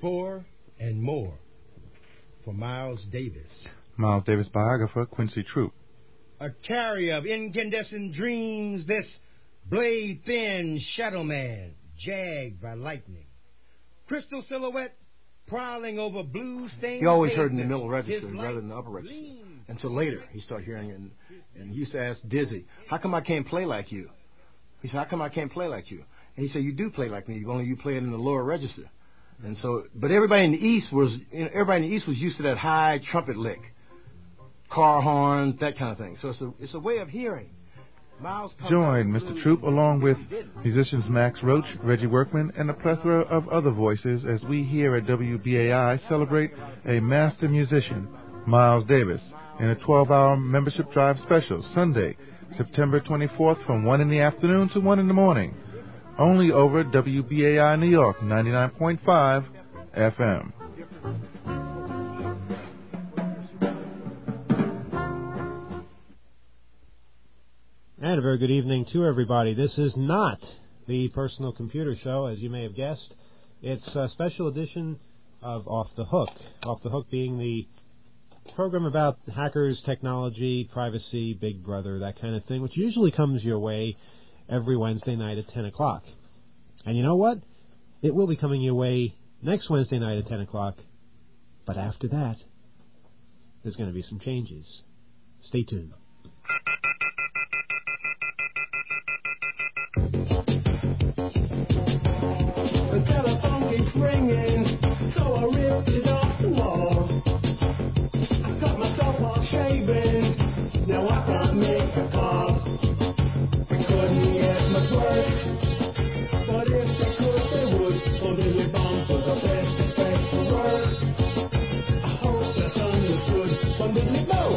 for, and more for Miles Davis. Miles Davis biographer Quincy Troop. A carrier of incandescent dreams, this blade-thin shadow man, jagged by lightning. Crystal silhouette prowling over blue-stained. He always heard in the middle register rather than the upper register. Until later, he started hearing it, and he used to ask Dizzy, "How come I can't play like you?" He said, "How come I can't play like you?" And he said, "You do play like me. Only you play it in the lower register." And so, but everybody in the East was used to that high trumpet lick, car horns, that kind of thing. So it's a way of hearing. Join Mr. Troop along with musicians Max Roach, Reggie Workman, and a plethora of other voices as we here at WBAI celebrate a master musician, Miles Davis, in a 12-hour membership drive special, Sunday, September 24th from 1 in the afternoon to 1 in the morning. Only over WBAI New York, 99.5 FM. And a very good evening to everybody. This is not the Personal Computer Show, as you may have guessed. It's a special edition of Off the Hook. Off the Hook being the program about hackers, technology, privacy, Big Brother, that kind of thing, which usually comes your way every Wednesday night at 10 o'clock. And you know what? It will be coming your way next Wednesday night at 10 o'clock. But after that, there's going to be some changes. Stay tuned. The telephone keeps ringing, so I ripped it off the wall. I cut myself all shaving, now I can't make a call. We couldn't get much work, but if they could, they would. So Billy Bomb for the best effect for work. I hope that's understood from Billy Bomb.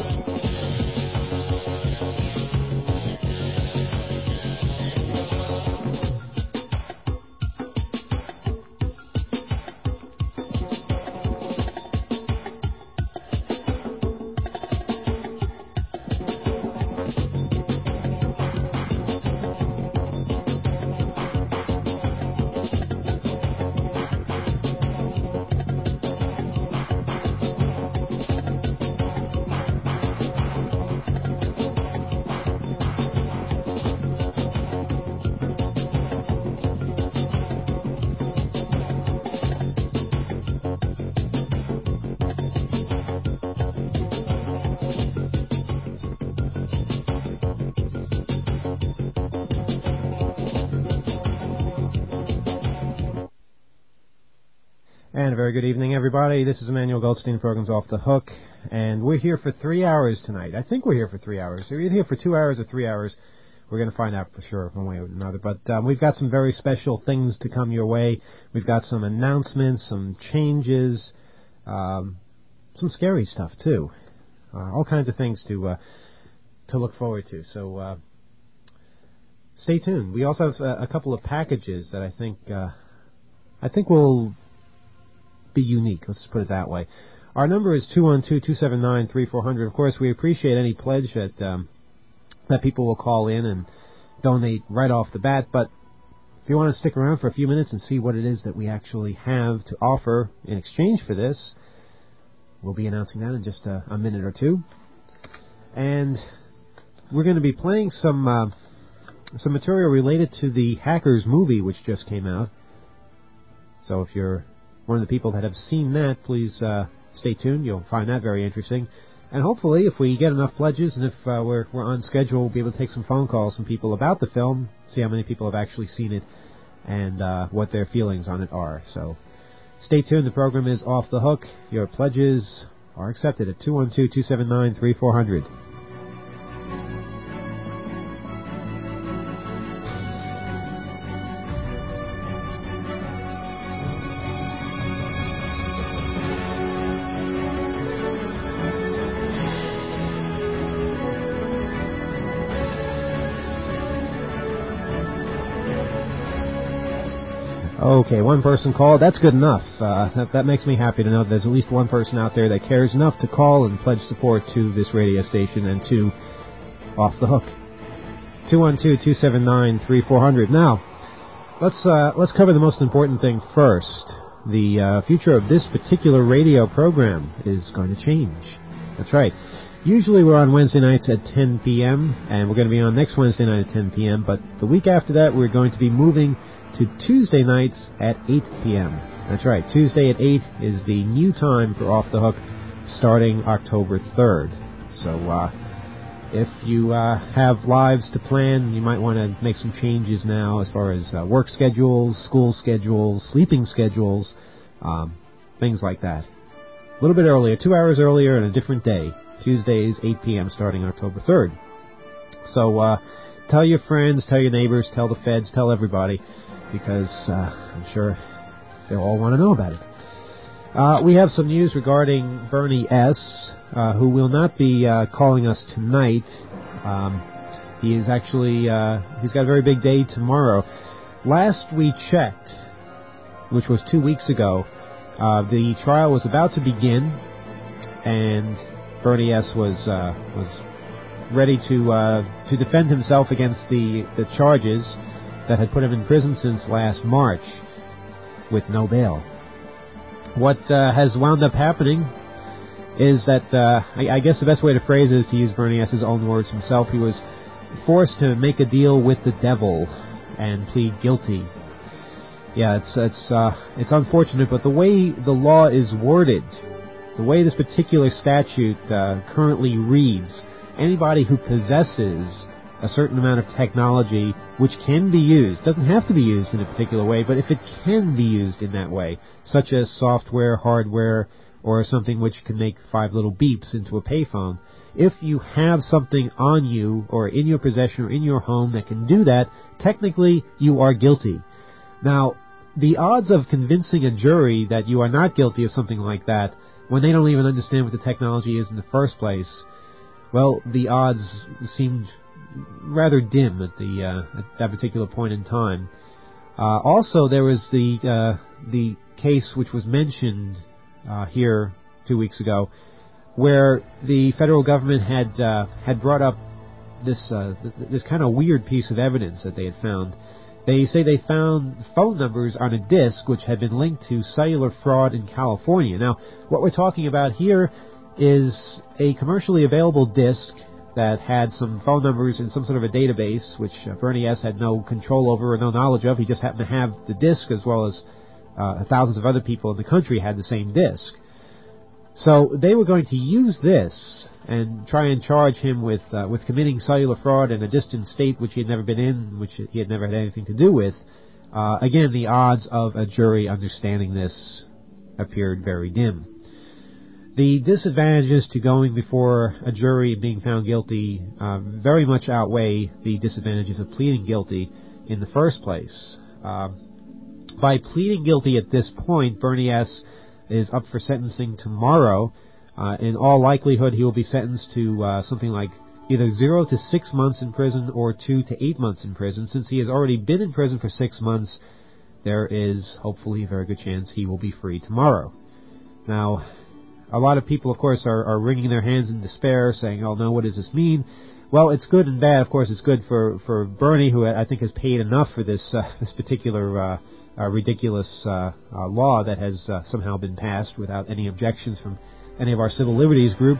And a very good evening, everybody. This is Emmanuel Goldstein, program's Off the Hook, and we're here for 3 hours tonight. I think we're here for 3 hours. Are we here for 2 hours or 3 hours? We're going to find out for sure one way or another. But we've got some very special things to come your way. We've got some announcements, some changes, some scary stuff, too. All kinds of things to look forward to. So stay tuned. We also have a couple of packages that I think will be unique. Let's put it that way. Our number is 212-279-3400. Of course, we appreciate any pledge that people will call in and donate right off the bat. But if you want to stick around for a few minutes and see what it is that we actually have to offer in exchange for this, we'll be announcing that in just a minute or two. And we're going to be playing some material related to the Hackers movie, which just came out. So if you're one of the people that have seen that, please stay tuned. You'll find that very interesting. And hopefully, if we get enough pledges and if we're on schedule, we'll be able to take some phone calls from people about the film, see how many people have actually seen it, and what their feelings on it are. So stay tuned. The program is Off the Hook. Your pledges are accepted at 212-279-3400. Okay, one person called. That's good enough. That makes me happy to know that there's at least one person out there that cares enough to call and pledge support to this radio station and to Off the Hook. 212-279-3400. Now, let's cover the most important thing first. the future of this particular radio program is going to change. That's right. Usually we're on Wednesday nights at 10 p.m., and we're going to be on next Wednesday night at 10 p.m., but the week after that we're going to be moving to Tuesday nights at 8 p.m. That's right. Tuesday at 8 is the new time for Off the Hook, starting October 3rd. So if you have lives to plan, you might want to make some changes now as far as work schedules, school schedules, sleeping schedules, things like that. A little bit earlier, 2 hours earlier and a different day. Tuesdays, 8 p.m. starting October 3rd. So tell your friends, tell your neighbors, tell the feds, tell everybody, because I'm sure they'll all want to know about it. We have some news regarding Bernie S., who will not be calling us tonight. He is actually, he's got a very big day tomorrow. Last we checked, which was 2 weeks ago, the trial was about to begin, and Bernie S. was ready to defend himself against the charges that had put him in prison since last March with no bail. What has wound up happening is that, I guess the best way to phrase it is to use Bernie S.'s own words himself. He was forced to make a deal with the devil and plead guilty. Yeah, it's unfortunate, but the way the law is worded, the way this particular statute currently reads, anybody who possesses a certain amount of technology which can be used, doesn't have to be used in a particular way, but if it can be used in that way, such as software, hardware, or something which can make 5 little beeps into a payphone, if you have something on you or in your possession or in your home that can do that, technically you are guilty. Now, the odds of convincing a jury that you are not guilty of something like that when they don't even understand what the technology is in the first place, well, the odds seemed rather dim at that particular point in time. Also, there was the case which was mentioned here 2 weeks ago, where the federal government had brought up this kind of weird piece of evidence that they had found. They say they found phone numbers on a disk which had been linked to cellular fraud in California. Now, what we're talking about here is a commercially available disk that had some phone numbers in some sort of a database, which Bernie S. had no control over or no knowledge of. He just happened to have the disk, as well as thousands of other people in the country had the same disk. So they were going to use this and try and charge him with committing cellular fraud in a distant state which he had never been in, which he had never had anything to do with. Again, the odds of a jury understanding this appeared very dim. The disadvantages to going before a jury and being found guilty very much outweigh the disadvantages of pleading guilty in the first place. By pleading guilty at this point, Bernie S. is up for sentencing tomorrow. In all likelihood, he will be sentenced to something like either 0 to 6 months in prison or 2 to 8 months in prison. Since he has already been in prison for 6 months, there is hopefully a very good chance he will be free tomorrow. Now, a lot of people, of course, are wringing their hands in despair, saying, oh no, what does this mean? Well, it's good and bad. Of course, it's good for Bernie, who I think has paid enough for this particular ridiculous law that has somehow been passed without any objections from any of our civil liberties groups.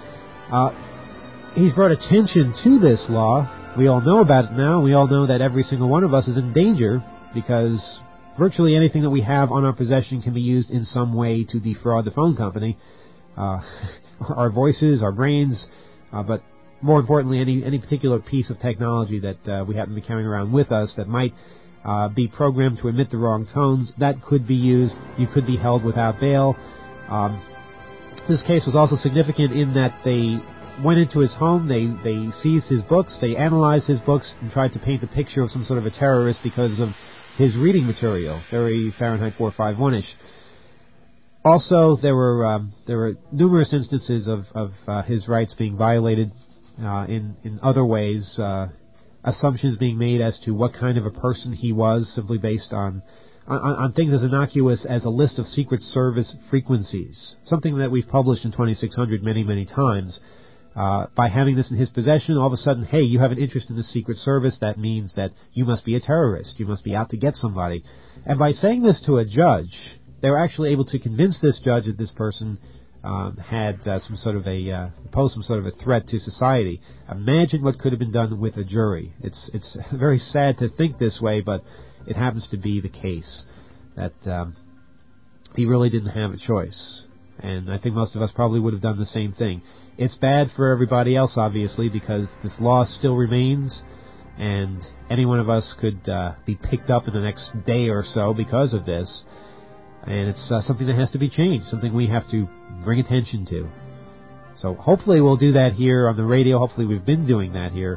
He's brought attention to this law. We all know about it now. We all know that every single one of us is in danger because virtually anything that we have on our possession can be used in some way to defraud the phone company. Our voices, our brains, but more importantly, any particular piece of technology that we happen to be carrying around with us that might be programmed to emit the wrong tones, that could be used. You could be held without bail. This case was also significant in that they went into his home, they seized his books, they analyzed his books and tried to paint a picture of some sort of a terrorist because of his reading material, very Fahrenheit 451-ish. Also, there were numerous instances of his rights being violated in other ways, assumptions being made as to what kind of a person he was, simply based on things as innocuous as a list of Secret Service frequencies, something that we've published in 2600 many, many times. By having this in his possession, all of a sudden, hey, you have an interest in the Secret Service, that means that you must be a terrorist, you must be out to get somebody. And by saying this to a judge, they were actually able to convince this judge that this person had some sort of posed some sort of a threat to society. Imagine what could have been done with a jury. It's very sad to think this way, but it happens to be the case that he really didn't have a choice. And I think most of us probably would have done the same thing. It's bad for everybody else, obviously, because this law still remains, and any one of us could be picked up in the next day or so because of this. And it's something that has to be changed, something we have to bring attention to. So hopefully we'll do that here on the radio. Hopefully we've been doing that here.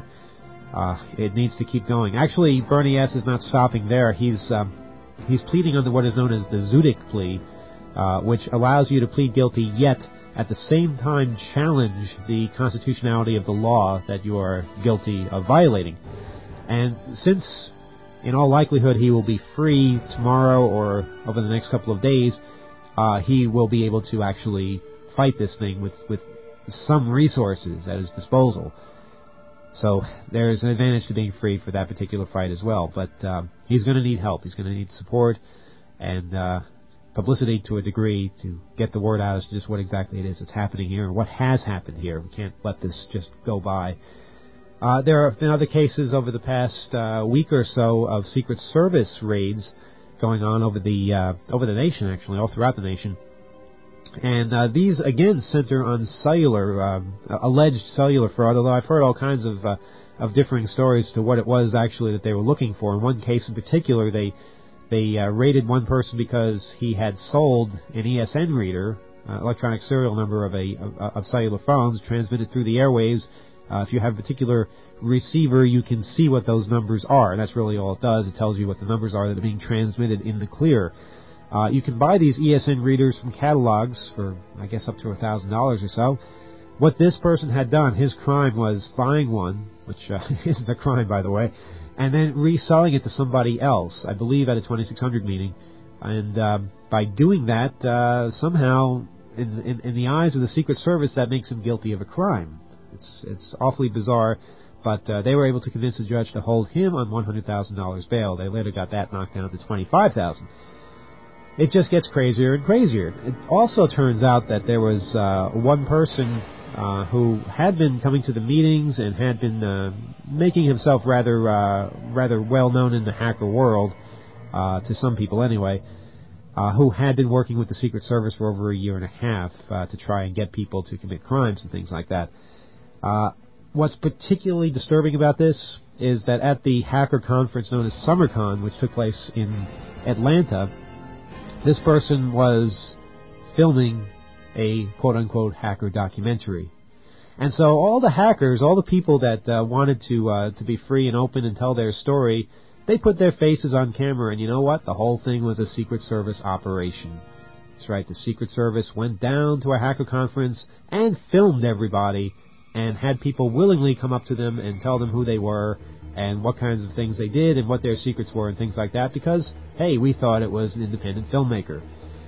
It needs to keep going. Actually, Bernie S. is not stopping there. He's pleading under what is known as the Zudich plea, which allows you to plead guilty yet at the same time challenge the constitutionality of the law that you are guilty of violating. And since in all likelihood he will be free tomorrow or over the next couple of days, he will be able to actually fight this thing with some resources at his disposal. So there's an advantage to being free for that particular fight as well. But he's going to need help. He's going to need support and publicity to a degree to get the word out as to just what exactly it is that's happening here and what has happened here. We can't let this just go by. There have been other cases over the past week or so of Secret Service raids going on over the nation, actually, all throughout the nation. And these, again, center on cellular, alleged cellular fraud, although I've heard all kinds of differing stories to what it was actually that they were looking for. In one case in particular, they raided one person because he had sold an ESN reader, electronic serial number of cellular phones, transmitted through the airwaves. If you have a particular receiver, you can see what those numbers are, and that's really all it does. It tells you what the numbers are that are being transmitted in the clear. You can buy these ESN readers from catalogs for, I guess, up to $1,000 or so. What this person had done, his crime was buying one, which isn't a crime, by the way, and then reselling it to somebody else, I believe at a 2600 meeting. And by doing that, somehow, in the eyes of the Secret Service, that makes him guilty of a crime. It's awfully bizarre, but they were able to convince the judge to hold him on $100,000 bail. They later got that knocked down to $25,000. It just gets crazier and crazier. It also turns out that there was one person who had been coming to the meetings and had been making himself rather well known in the hacker world, to some people anyway, who had been working with the Secret Service for over a year and a half to try and get people to commit crimes and things like that. What's particularly disturbing about this is that at the hacker conference known as SummerCon, which took place in Atlanta, this person was filming a quote-unquote hacker documentary. And so all the hackers, all the people that wanted to be free and open and tell their story, they put their faces on camera, and you know what? The whole thing was a Secret Service operation. That's right, the Secret Service went down to a hacker conference and filmed everybody and had people willingly come up to them and tell them who they were and what kinds of things they did and what their secrets were and things like that because, hey, we thought it was an independent filmmaker.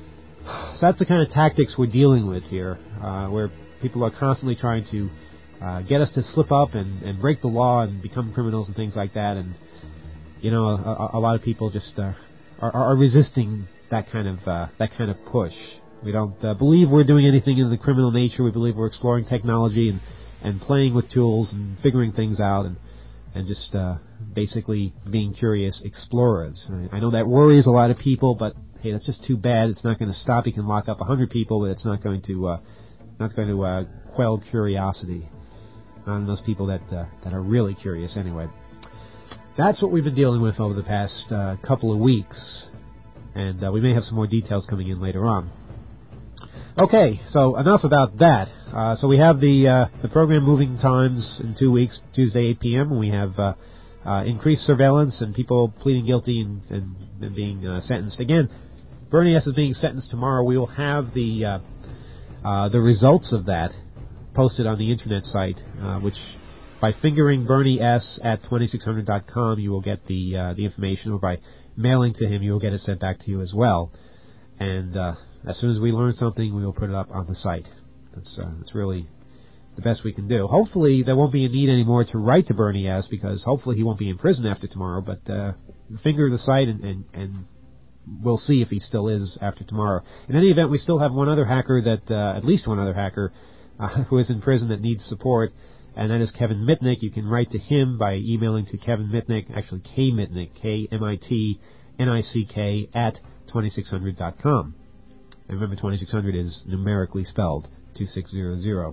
So that's the kind of tactics we're dealing with here, where people are constantly trying to get us to slip up and break the law and become criminals and things like that. And, you know, a lot of people just are resisting that kind of push. We don't believe we're doing anything in the criminal nature. We believe we're exploring technology and playing with tools and figuring things out and just basically being curious explorers. I know that worries a lot of people, but hey, that's just too bad. It's not going to stop. You can lock up 100 people, but it's not going to quell curiosity on those people that are really curious anyway. That's what we've been dealing with over the past couple of weeks, and we may have some more details coming in later on. Okay, so enough about that. So we have the program moving times in 2 weeks, Tuesday 8 p.m. And we have increased surveillance and people pleading guilty and being sentenced. Again, Bernie S. is being sentenced tomorrow. We will have the results of that posted on the internet site, which by fingering Bernie S. at 2600.com, you will get the information, or by mailing to him, you will get it sent back to you as well. And as soon as we learn something, we will put it up on the site. That's really the best we can do. Hopefully, there won't be a need anymore to write to Bernie S. because hopefully he won't be in prison after tomorrow. But finger the site and we'll see if he still is after tomorrow. In any event, we still have one other hacker at least one other hacker, who is in prison that needs support, and that is Kevin Mitnick. You can write to him by emailing to Kevin Mitnick, actually K Mitnick, KMITNICK at 2600.com. And remember, 2600 is numerically spelled 2600.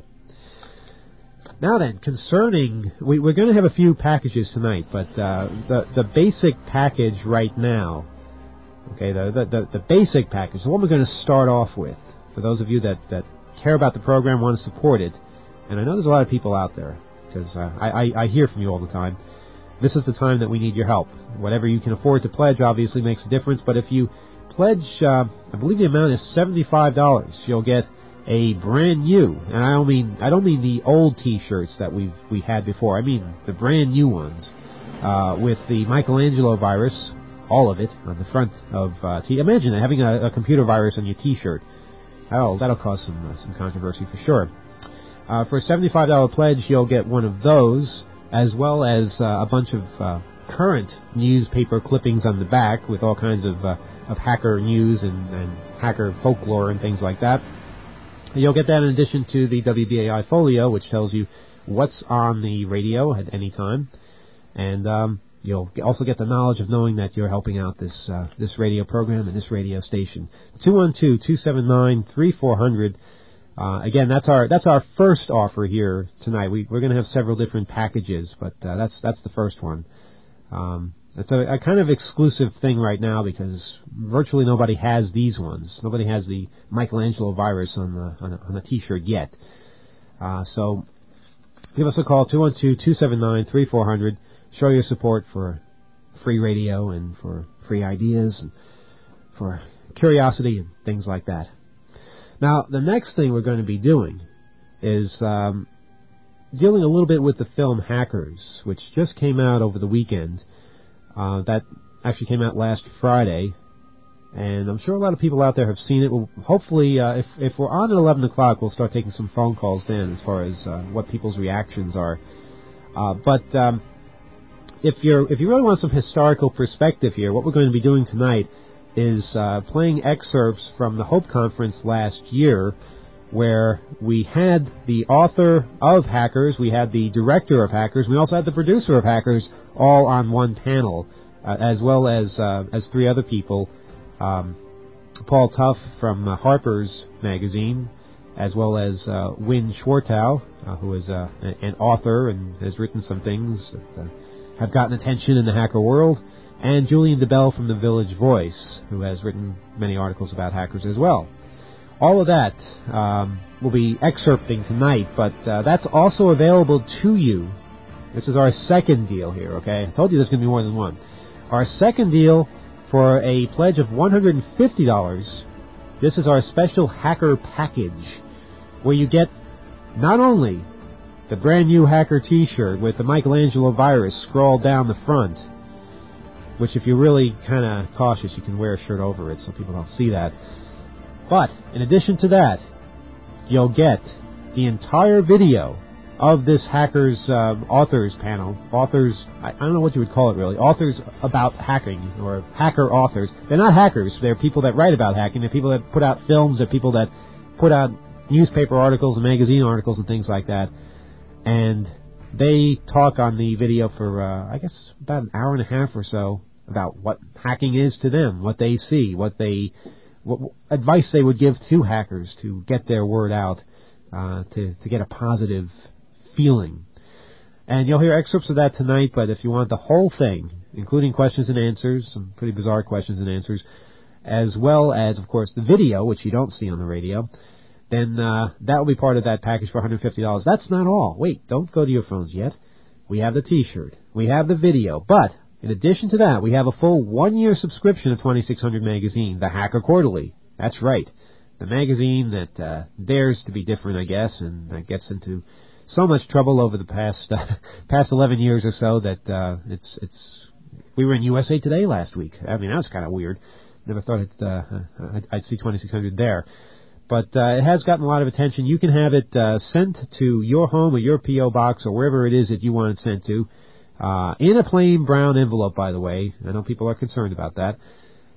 Now then, concerning, we're going to have a few packages tonight, but the basic package right now, okay, the basic package, the one we're going to start off with, for those of you that care about the program, want to support it, and I know there's a lot of people out there, because I hear from you all the time. This is the time that we need your help. Whatever you can afford to pledge obviously makes a difference, but if you pledge, I believe the amount is $75, you'll get a brand new, and I don't mean the old T-shirts that we had before. I mean the brand new ones with the Michelangelo virus, all of it on the front of. Imagine that, having a computer virus on your T-shirt. That'll cause some controversy for sure. For a $75 pledge, you'll get one of those, as well as a bunch of current newspaper clippings on the back with all kinds of hacker news and hacker folklore and things like that. You'll get that in addition to the WBAI folio, which tells you what's on the radio at any time. And you'll also get the knowledge of knowing that you're helping out this radio program and this radio station. 212-279-3400. Again, that's our first offer here tonight. We're going to have several different packages, but that's the first one. It's a kind of exclusive thing right now because virtually nobody has these ones. Nobody has the Michelangelo virus on the T-shirt yet. So give us a call, 212-279-3400. Show your support for free radio and for free ideas and for curiosity and things like that. Now, the next thing we're going to be doing is dealing a little bit with the film Hackers, which just came out over the weekend. That actually came out last Friday, and I'm sure a lot of people out there have seen it. Well, hopefully, if we're on at 11 o'clock, we'll start taking some phone calls then as far as what people's reactions are. But if you really want some historical perspective here, what we're going to be doing tonight is playing excerpts from the Hope Conference last year, where we had the author of Hackers, we had the director of Hackers, we also had the producer of Hackers, all on one panel, as well as three other people, Paul Tuff from Harper's Magazine, as well as Wynn Schwartau, who is an author and has written some things that have gotten attention in the hacker world, and Julian DeBell from the Village Voice, who has written many articles about hackers as well. All of that we'll be excerpting tonight, but that's also available to you. This is our second deal here, okay? I told you there's going to be more than one. Our second deal for a pledge of $150, this is our special hacker package, where you get not only the brand new hacker T-shirt with the Michelangelo virus scrawled down the front, which if you're really kind of cautious, you can wear a shirt over it so people don't see that. But in addition to that, you'll get the entire video of this Hackers authors panel. Authors, I don't know what you would call it really. Authors about hacking, or hacker authors. They're not hackers. They're people that write about hacking. They're people that put out films. They're people that put out newspaper articles and magazine articles and things like that. And they talk on the video for, I guess, about an hour and a half or so about what hacking is to them, what they see, what advice they would give to hackers to get their word out, to get a positive feeling. And you'll hear excerpts of that tonight, but if you want the whole thing, including questions and answers, some pretty bizarre questions and answers, as well as, of course, the video, which you don't see on the radio, then that will be part of that package for $150. That's not all. Wait, don't go to your phones yet. We have the T-shirt. We have the video. But in addition to that, we have a full 1-year subscription of 2600 Magazine, the Hacker Quarterly. That's right. The magazine that dares to be different, I guess, and that gets into so much trouble over the past 11 years or so that we were in USA Today last week. I mean, that was kind of weird. Never thought I'd see 2600 there. But it has gotten a lot of attention. You can have it sent to your home or your P.O. box or wherever it is that you want it sent to, in a plain brown envelope, by the way. I know people are concerned about that.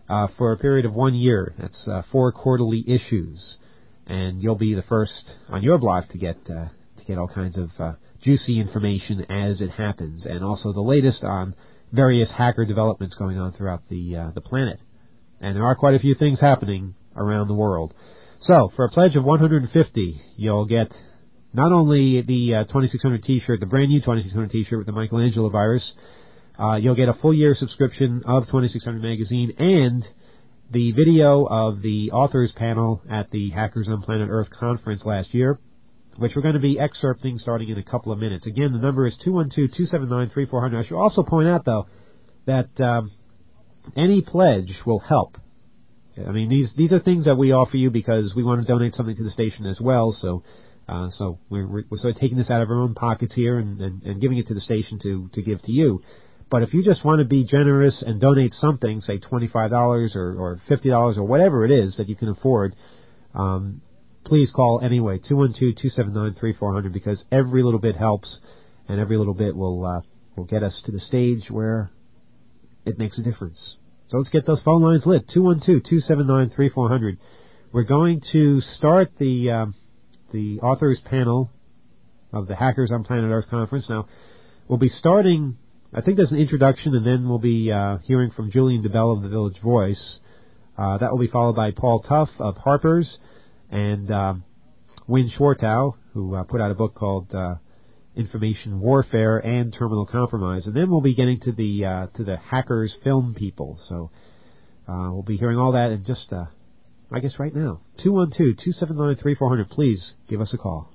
for a period of 1 year. That's 4 quarterly issues, and you'll be the first on your block to get all kinds of juicy information as it happens, and also the latest on various hacker developments going on throughout the planet. And there are quite a few things happening around the world. So, for a pledge of $150, you'll get not only the 2600 T-shirt, the brand new 2600 T-shirt with the Michelangelo virus, you'll get a full year subscription of 2600 Magazine and the video of the authors panel at the Hackers on Planet Earth conference last year, which we're going to be excerpting starting in a couple of minutes. Again, the number is 212-279-3400. I should also point out, though, that any pledge will help. I mean, these are things that we offer you because we want to donate something to the station as well. So we're sort of taking this out of our own pockets here and giving it to the station to give to you. But if you just want to be generous and donate something, say $25 or $50 or whatever it is that you can afford, please call anyway, 212-279-3400, because every little bit helps, and every little bit will get us to the stage where it makes a difference. So let's get those phone lines lit. 212-279-3400. We're going to start the authors panel of the Hackers on Planet Earth conference. Now, we'll be starting, I think there's an introduction, and then we'll be hearing from Julian DeBell of the Village Voice. That will be followed by Paul Tuff of Harper's, and Win Schwartau, who put out a book called Information Warfare and Terminal Compromise. And then we'll be getting to the hackers film people. So we'll be hearing all that in just, I guess, right now. 212-279-3400. Please give us a call.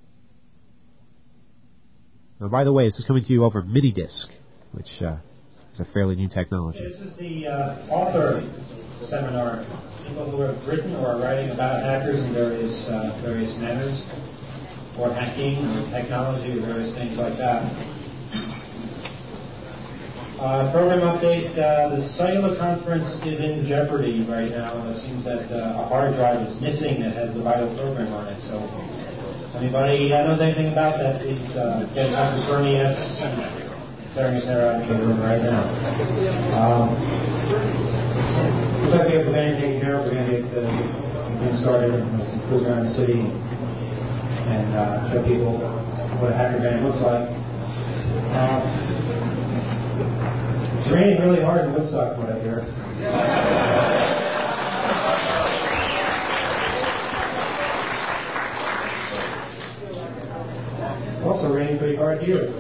Now, by the way, this is coming to you over Minidisc, which is a fairly new technology. This is the author seminar. People who have written or are writing about hackers in various manners, or hacking, or technology, or various things like that. Program update. The cellular conference is in jeopardy right now. It seems that a hard drive is missing that has the vital program on it. So, anybody knows anything about that, please get in touch with Bernie S. Tearing his hair out in the room right now. Looks like we have the band taken care of. We're going to get things started and cruise around the city and show people what a hacker band looks like. It's raining really hard in Woodstock, what I hear. It's also raining pretty hard here.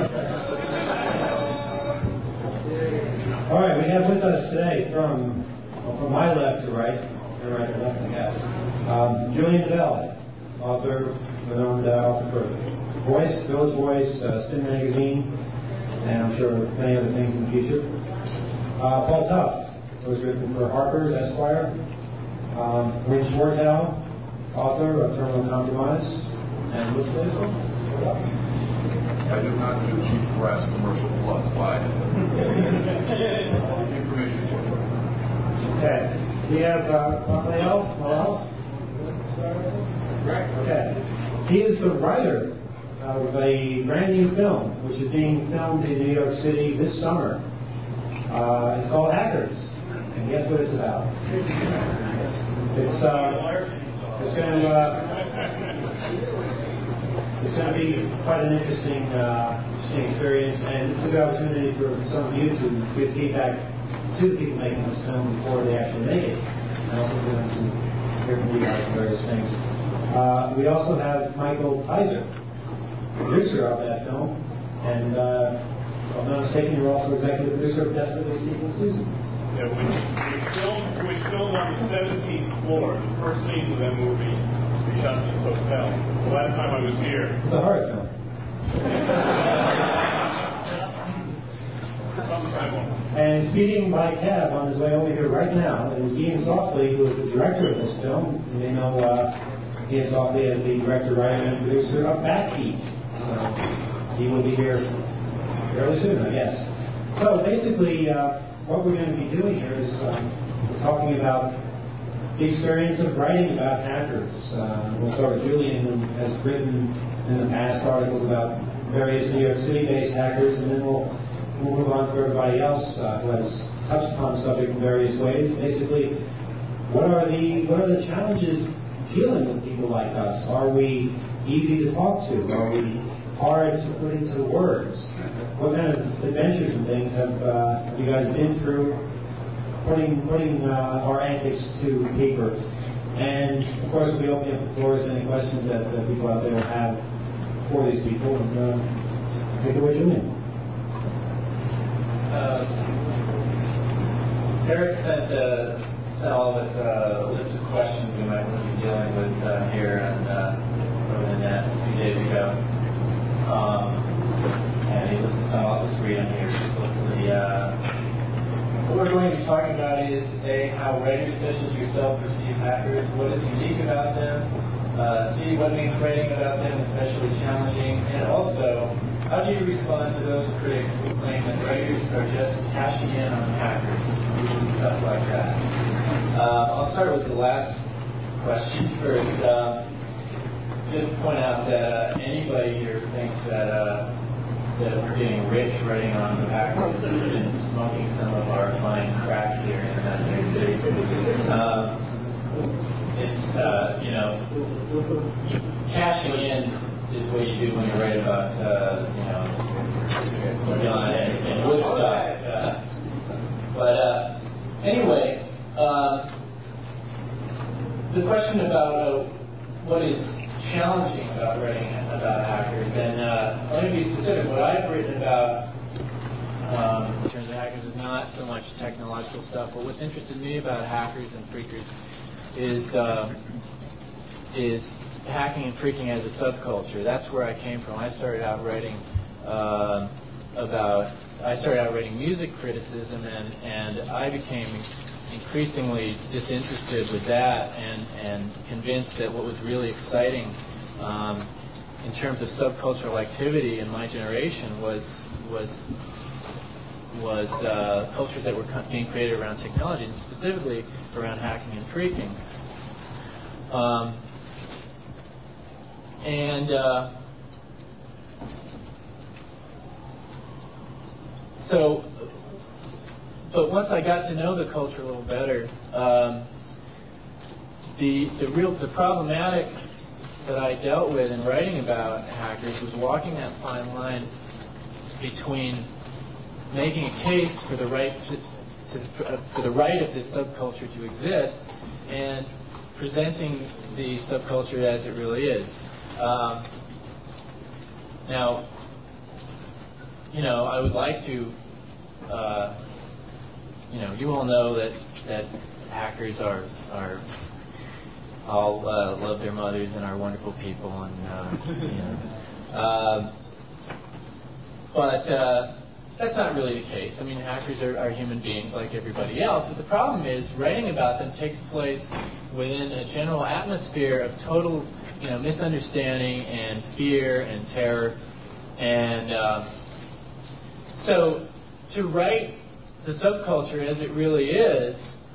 All right, we have with us today from my left to right, your right to left, I guess, Julian DeBell, author, renowned author for Voice, Village Voice, Spin Magazine, and I'm sure many other things in the future. Paul Tuff, who's written for Harper's, Esquire. Win Schwartau, author of Terminal Compromise. And what's the latest one? I do not do cheap brass commercial plus by information. Okay. We have Rafael Malal. Okay. He is the writer of a brand new film, which is being filmed in New York City this summer. It's called Hackers. And guess what it's about? It's going to be quite an interesting experience, and it's a good opportunity for some of you to give feedback to the people making this film before they actually make it, and also for them to hear from you guys on various things. We also have Michael Pizer, producer of that film, and if I'm not mistaken, you're also executive producer of Desperately Seeking Susan. Yeah, we filmed on the 17th floor, the first scenes of that movie. We shot in this hotel. The last time I was here. It's a horror film. And speeding by cab on his way over here right now is Ian Softly, who is the director of this film. You may know Ian Softly as the director, writer, and producer of Backbeat. So he will be here fairly soon, I guess. So basically, what we're going to be doing here is talking about the experience of writing about hackers. We'll start with Julian, who has written in the past articles about various New York City-based hackers, and then we'll move on to everybody else who has touched upon the subject in various ways. Basically, what are the challenges dealing with people like us? Are we easy to talk to? Are we hard to put into words? What kind of adventures and things have you guys been through putting our antics to paper? And of course, we open up the floors to any questions that people out there have for these people. And take it away, Julian. Eric sent all of us a list of questions we might want to be dealing with here and over the net a few days ago. And he listed some. I'll just read them here. What we're going to be talking about is A, how writers such as yourself perceive hackers, what is unique about them, C, what makes writing about them especially challenging, and also, how do you respond to those critics who claim that writers are just cashing in on hackers, stuff like that. I'll start with the last question first. Just point out that anybody here thinks that we're getting rich writing on the hackers and smoking some of our fine crack here in New City. Cashing in is what you do when you write about, John and Woodstock. Anyway, the question about what is challenging about writing about hackers, and let me be specific. What I've written about in terms of hackers is not so much technological stuff, but what's interested me about hackers and freakers is hacking and freaking as a subculture. That's where I came from. I started out writing music criticism, and I became increasingly disinterested with that, and convinced that what was really exciting in terms of subcultural activity in my generation was cultures that were being created around technology, and specifically around hacking and freaking. But once I got to know the culture a little better, the problematic that I dealt with in writing about hackers was walking that fine line between making a case for the right of this subculture to exist and presenting the subculture as it really is. Now, I would like to. You all know that hackers are all love their mothers and are wonderful people, and but that's not really the case. I mean, hackers are human beings like everybody else. But the problem is, writing about them takes place within a general atmosphere of total, misunderstanding and fear and terror, and so to write the subculture as it really is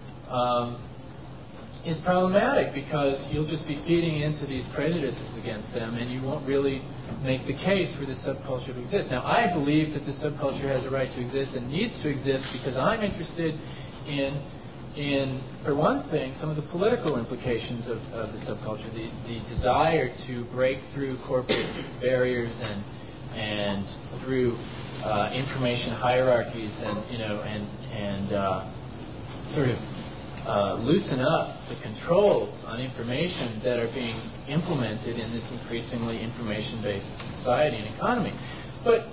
problematic, because you'll just be feeding into these prejudices against them, and you won't really make the case for this subculture to exist. Now, I believe that this subculture has a right to exist and needs to exist because I'm interested in, for one thing, some of the political implications of the subculture, the desire to break through corporate barriers and through information hierarchies, and sort of loosen up the controls on information that are being implemented in this increasingly information-based society and economy. But,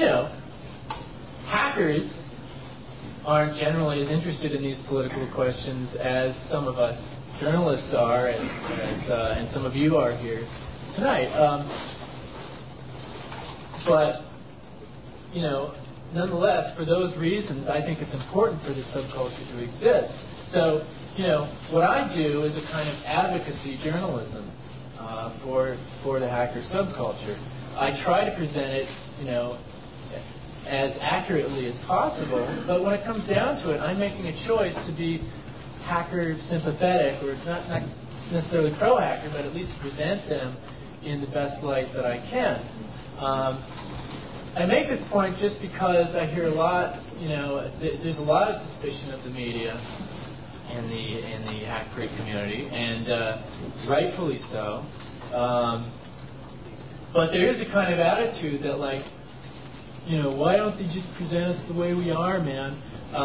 hackers aren't generally as interested in these political questions as some of us journalists are, and some of you are here tonight. But nonetheless, for those reasons, I think it's important for this subculture to exist. So, what I do is a kind of advocacy journalism for the hacker subculture. I try to present it, as accurately as possible, but when it comes down to it, I'm making a choice to be hacker sympathetic, or not necessarily pro-hacker, but at least present them in the best light that I can. I make this point just because I hear a lot, there's a lot of suspicion of the media in the hack freak community, and rightfully so. But there is a kind of attitude that, like, why don't they just present us the way we are, man?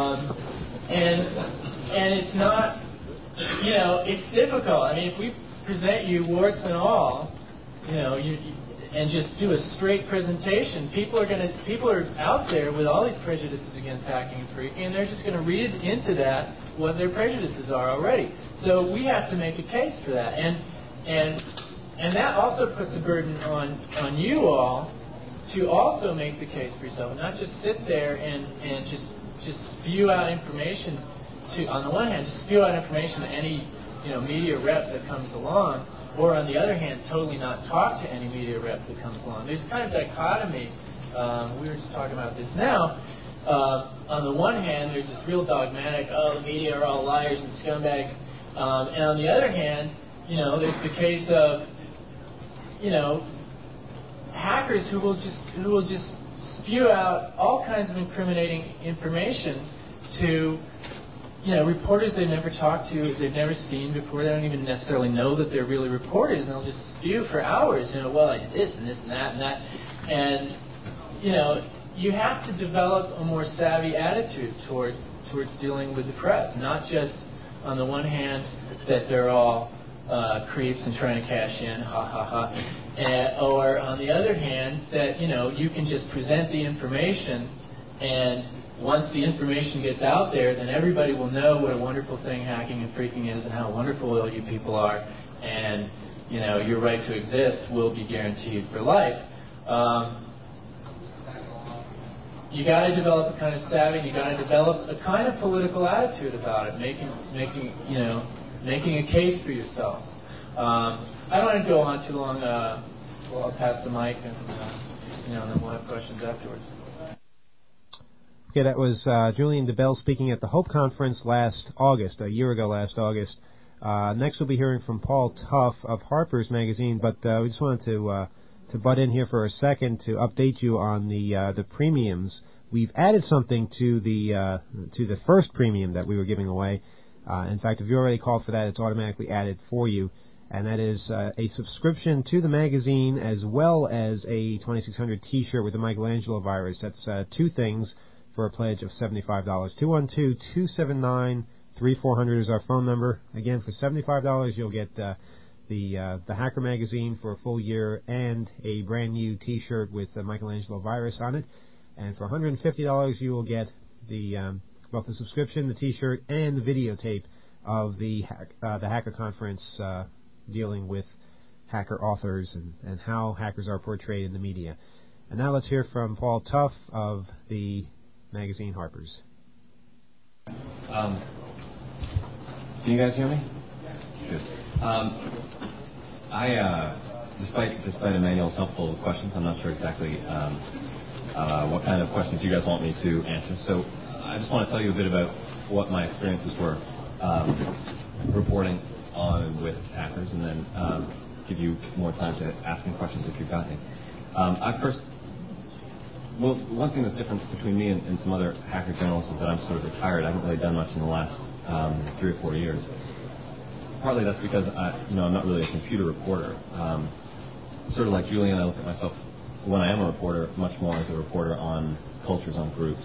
And it's not, it's difficult. I mean, if we present you warts and all, and just do a straight presentation, people are out there with all these prejudices against hacking and freaking, and they're just going to read into that what their prejudices are already. So we have to make a case for that, and that also puts a burden on you all to also make the case for yourself, and not just sit there and just spew out information on the one hand, just spew out information to any media rep that comes along, or on the other hand, totally not talk to any media rep that comes along. There's kind of dichotomy. We were just talking about this now. On the one hand, there's this real dogmatic, the media are all liars and scumbags. And on the other hand, there's the case of, hackers who will just spew out all kinds of incriminating information to reporters they've never talked to, they've never seen before. They don't even necessarily know that they're really reporters, and they'll just spew for hours. Well, I did this and this and that and that, and you have to develop a more savvy attitude towards dealing with the press, not just on the one hand that they're all creeps and trying to cash in, ha ha ha, or on the other hand that you can just present the information, and once the information gets out there, then everybody will know what a wonderful thing hacking and freaking is, and how wonderful all you people are, and your right to exist will be guaranteed for life. You got to develop a kind of savvy. You got to develop a kind of political attitude about it, making a case for yourselves. I don't want to go on too long. I'll pass the mic, and then we'll have questions afterwards. Okay, that was Julian DeBell speaking at the Hope Conference last August, a year ago last August. Next we'll be hearing from Paul Tough of Harper's Magazine, but we just wanted to butt in here for a second to update you on the premiums. We've added something to the first premium that we were giving away. In fact, if you already called for that, it's automatically added for you, and that is a subscription to the magazine as well as a 2600 T-shirt with the Michelangelo virus. That's two things for a pledge of $75. 212-279-3400 is our phone number. Again, for $75, you'll get the Hacker magazine for a full year and a brand new T-shirt with the Michelangelo virus on it. And for $150, you will get both the subscription, the T-shirt, and the videotape of the Hacker Conference dealing with hacker authors and how hackers are portrayed in the media. And now let's hear from Paul Tough of the magazine Harper's. Can you guys hear me? Good. Despite Emmanuel's helpful questions, I'm not sure exactly what kind of questions you guys want me to answer. So I just want to tell you a bit about what my experiences were reporting on with hackers, and then give you more time to ask me questions if you've got any. One thing that's different between me and some other hacker journalists is that I'm sort of retired. I haven't really done much in the last 3 or 4 years. Partly that's because I'm not really a computer reporter. Sort of like Julian, I look at myself when I am a reporter much more as a reporter on cultures, on groups.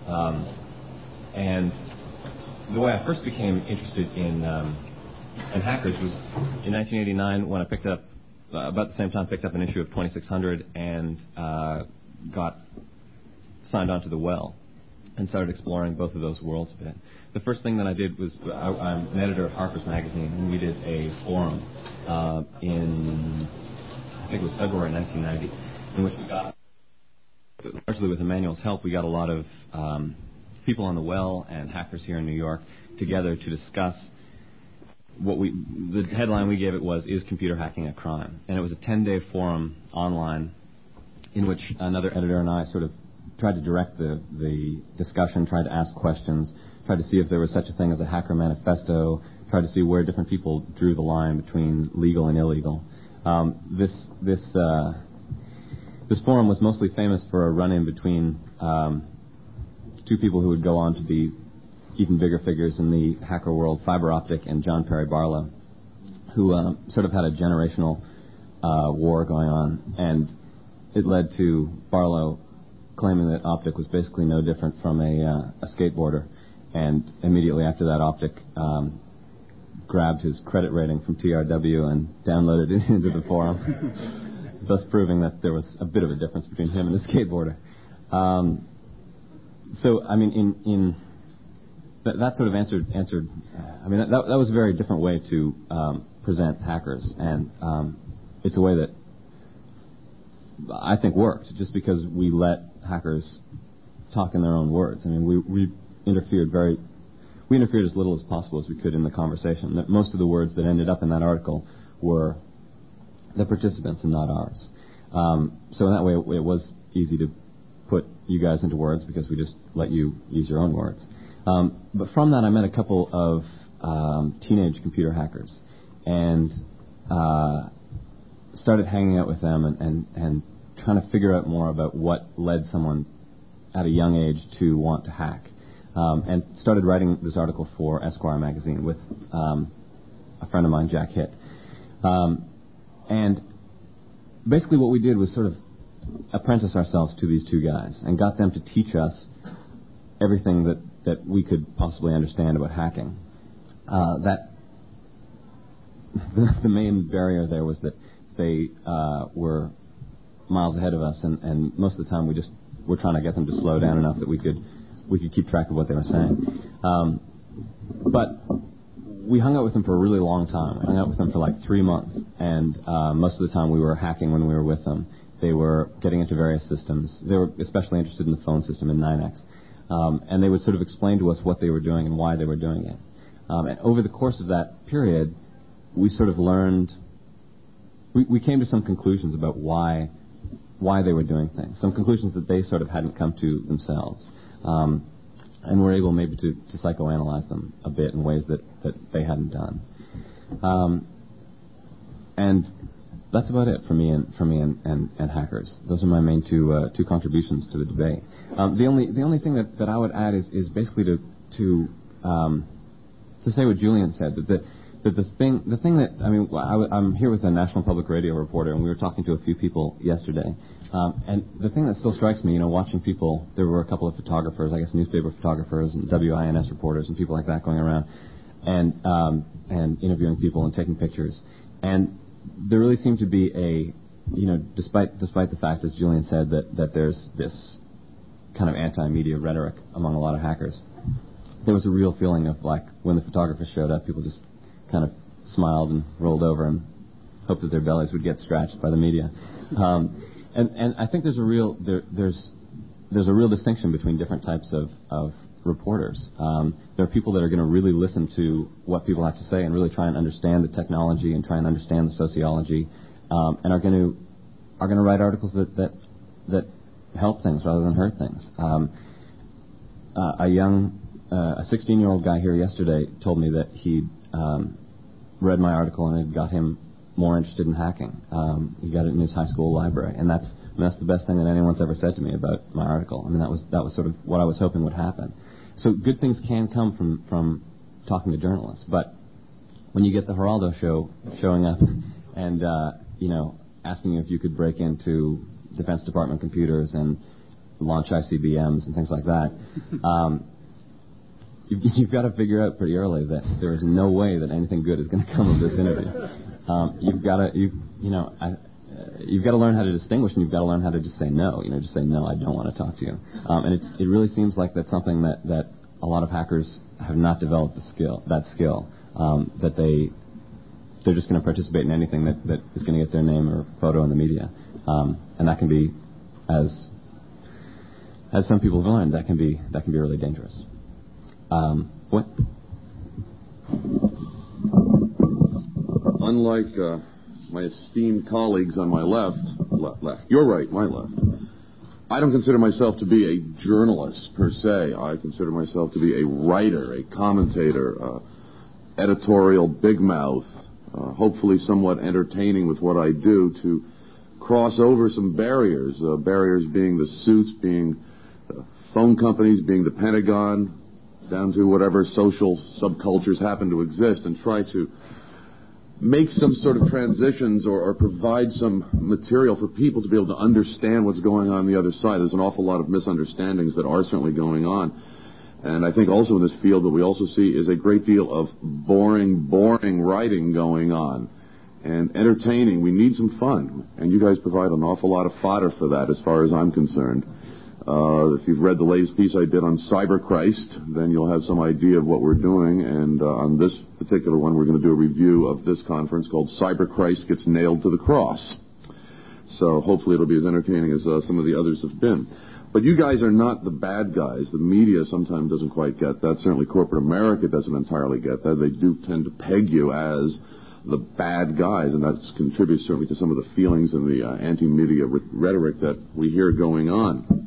And the way I first became interested in hackers was in 1989 when I picked up, about the same time, picked up an issue of 2600 and got signed on to the Well and started exploring both of those worlds a bit. The first thing that I did was, I'm an editor of Harper's Magazine, and we did a forum in, I think it was February 1990, in which we got, largely with Emmanuel's help, we got a lot of people on the Well and hackers here in New York together to discuss the headline we gave it was, "Is Computer Hacking a Crime?" And it was a 10-day forum online in which another editor and I sort of tried to direct the discussion, tried to ask questions, tried to see if there was such a thing as a hacker manifesto, tried to see where different people drew the line between legal and illegal. This forum was mostly famous for a run-in between two people who would go on to be even bigger figures in the hacker world, Fiber Optic and John Perry Barlow, who sort of had a generational war going on, and it led to Barlow claiming that Optic was basically no different from a skateboarder, and immediately after that, Optic grabbed his credit rating from TRW and downloaded it into the forum, thus proving that there was a bit of a difference between him and a skateboarder. So, I mean, that sort of answered. I mean, that was a very different way to present hackers, and it's a way that I think worked, just because we let hackers talk in their own words. I mean, we interfered as little as possible as we could in the conversation. That most of the words that ended up in that article were the participants and not ours. So in that way, it was easy to put you guys into words because we just let you use your own words. But from that, I met a couple of teenage computer hackers and started hanging out with them and trying to figure out more about what led someone at a young age to want to hack. And started writing this article for Esquire magazine with a friend of mine, Jack Hitt. And basically what we did was sort of apprentice ourselves to these two guys and got them to teach us everything that we could possibly understand about hacking. The main barrier there was that they were miles ahead of us, and most of the time we just were trying to get them to slow down enough that we could keep track of what they were saying. But we hung out with them for a really long time. We hung out with them for like 3 months, and most of the time we were hacking when we were with them. They were getting into various systems. They were especially interested in the phone system in 9X. And they would sort of explain to us what they were doing and why they were doing it. And over the course of that period, we sort of learned, we came to some conclusions about why they were doing things, some conclusions that they sort of hadn't come to themselves. And we're able maybe to psychoanalyze them a bit in ways that they hadn't done. And that's about it for me and hackers. Those are my main two contributions to the debate. The only thing that I would add is basically to say what Julian said, that the thing that I mean, I'm here with a National Public Radio reporter, and we were talking to a few people yesterday. And the thing that still strikes me, watching people, there were a couple of photographers, I guess newspaper photographers and WINS reporters and people like that going around and interviewing people and taking pictures. And there really seemed to be despite the fact, as Julian said, that there's this kind of anti-media rhetoric among a lot of hackers, there was a real feeling of like when the photographers showed up, people just kind of smiled and rolled over and hoped that their bellies would get scratched by the media. And I think there's a real distinction between different types of reporters. There are people that are going to really listen to what people have to say and really try and understand the technology and try and understand the sociology, and are going to write articles that help things rather than hurt things. A 16-year-old guy here yesterday told me that he'd read my article and it got him more interested in hacking. He got it in his high school library, and that's the best thing that anyone's ever said to me about my article. I mean, that was sort of what I was hoping would happen. So good things can come from talking to journalists, but when you get the Geraldo show showing up and asking you if you could break into Defense Department computers and launch ICBMs and things like that, you've got to figure out pretty early that there is no way that anything good is going to come of this interview. You've got to learn how to distinguish, and you've got to learn how to just say no. Just say no, I don't want to talk to you. And it really seems like that's something that a lot of hackers have not developed that skill. That they're just going to participate in anything that is going to get their name or photo in the media, and that can be, as some people have learned, that can be really dangerous. What? Unlike my esteemed colleagues on my left, you're right, my left, I don't consider myself to be a journalist per se. I consider myself to be a writer, a commentator, editorial big mouth, hopefully somewhat entertaining with what I do to cross over some barriers, barriers being the suits, being phone companies being the Pentagon, down to whatever social subcultures happen to exist, and try to make some sort of transitions or provide some material for people to be able to understand what's going on the other side. There's an awful lot of misunderstandings that are certainly going on. And I think also in this field what we also see is a great deal of boring writing going on. And entertaining, we need some fun. And you guys provide an awful lot of fodder for that as far as I'm concerned. If you've read the latest piece I did on Cyberchrist, then you'll have some idea of what we're doing. And on this particular one, we're going to do a review of this conference called Cyberchrist Gets Nailed to the Cross. So hopefully it'll be as entertaining as some of the others have been. But you guys are not the bad guys. The media sometimes doesn't quite get that. Certainly corporate America doesn't entirely get that. They do tend to peg you as the bad guys, and that contributes certainly to some of the feelings and the anti-media rhetoric that we hear going on.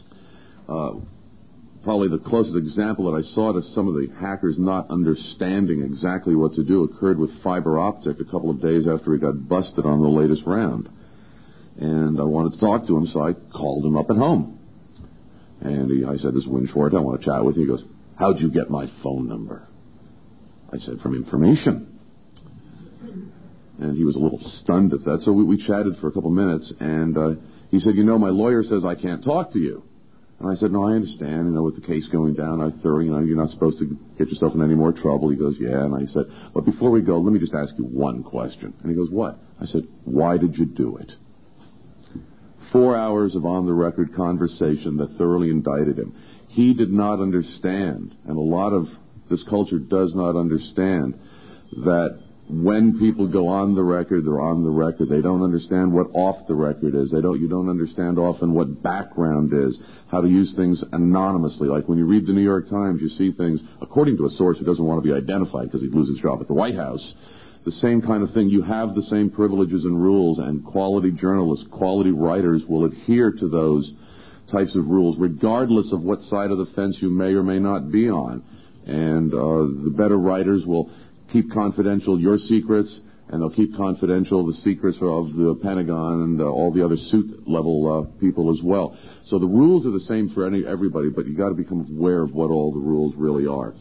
Probably the closest example that I saw to some of the hackers not understanding exactly what to do occurred with Fiber Optic a couple of days after he got busted on the latest round. And I wanted to talk to him, so I called him up at home. And I said, "This is Win Schwartz, I want to chat with you." He goes, "How'd you get my phone number?" I said, "From information." And he was a little stunned at that, so we chatted for a couple minutes, and he said, "My lawyer says I can't talk to you." And I said, "No, I understand, with the case going down, you're not supposed to get yourself in any more trouble." He goes, "Yeah." And I said, "But before we go, let me just ask you one question." And he goes, "What?" I said, "Why did you do it?" 4 hours of on-the-record conversation that thoroughly indicted him. He did not understand, and a lot of this culture does not understand, that when people go on the record, they're on the record. They don't understand what off the record is. You don't understand often what background is, how to use things anonymously. Like when you read the New York Times, you see things, according to a source who doesn't want to be identified because he'd lose his job at the White House, the same kind of thing. You have the same privileges and rules, and quality journalists, quality writers will adhere to those types of rules, regardless of what side of the fence you may or may not be on. And the better writers will keep confidential your secrets, and they'll keep confidential the secrets of the Pentagon and all the other suit-level people as well. So the rules are the same for everybody, but you got to become aware of what all the rules really are.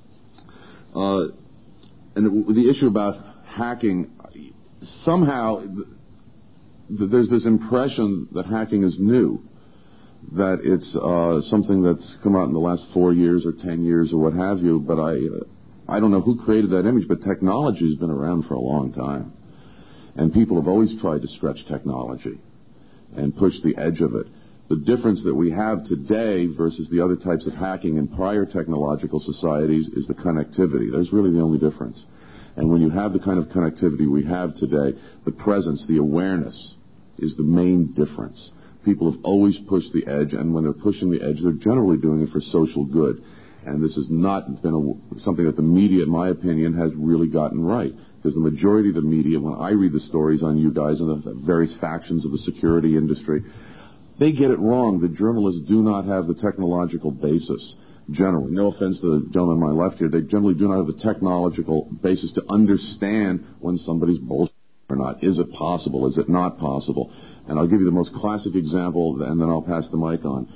And the issue about hacking, somehow there's this impression that hacking is new, that it's something that's come out in the last 4 years or 10 years or what have you, but I don't know who created that image, but technology has been around for a long time. And people have always tried to stretch technology and push the edge of it. The difference that we have today versus the other types of hacking in prior technological societies is the connectivity. There's really the only difference. And when you have the kind of connectivity we have today, the presence, the awareness is the main difference. People have always pushed the edge, and when they're pushing the edge, they're generally doing it for social good. And this has not been something that the media, in my opinion, has really gotten right. Because the majority of the media, when I read the stories on you guys and the various factions of the security industry, they get it wrong. The journalists do not have the technological basis, generally. No offense to the gentleman on my left here. They generally do not have the technological basis to understand when somebody's bullshit or not. Is it possible? Is it not possible? And I'll give you the most classic example, and then I'll pass the mic on.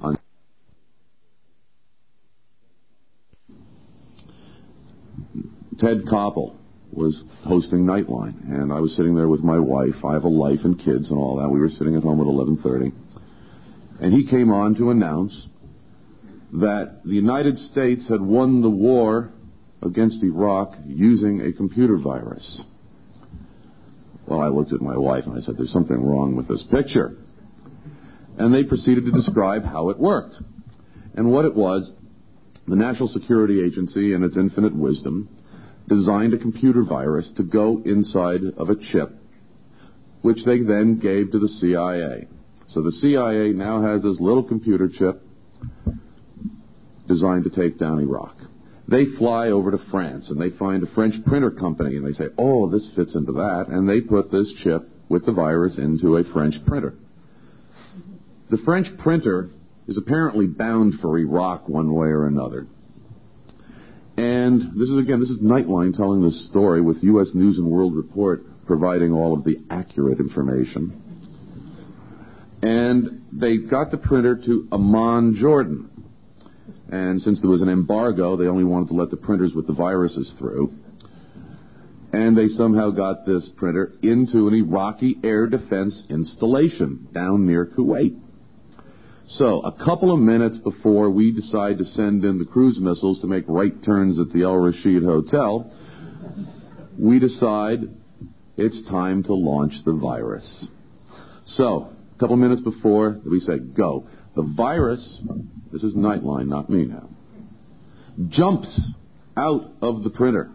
Ted Koppel was hosting Nightline, and I was sitting there with my wife. I have a life and kids and all that. We were sitting at home at 11:30, and he came on to announce that the United States had won the war against Iraq using a computer virus. Well, I looked at my wife and I said, "There's something wrong with this picture." And they proceeded to describe how it worked. And what it was, the National Security Agency, in its infinite wisdom, designed a computer virus to go inside of a chip, which they then gave to the CIA. So the CIA now has this little computer chip designed to take down Iraq. They fly over to France, and they find a French printer company, and they say, "Oh, this fits into that," and they put this chip with the virus into a French printer. The French printer is apparently bound for Iraq one way or another. And this is Nightline telling this story with U.S. News and World Report providing all of the accurate information. And they got the printer to Amman, Jordan. And since there was an embargo, they only wanted to let the printers with the viruses through. And they somehow got this printer into an Iraqi air defense installation down near Kuwait. So, a couple of minutes before we decide to send in the cruise missiles to make right turns at the El Rashid Hotel, we decide it's time to launch the virus. So, a couple of minutes before, we say, go. The virus, this is Nightline, not me now, jumps out of the printer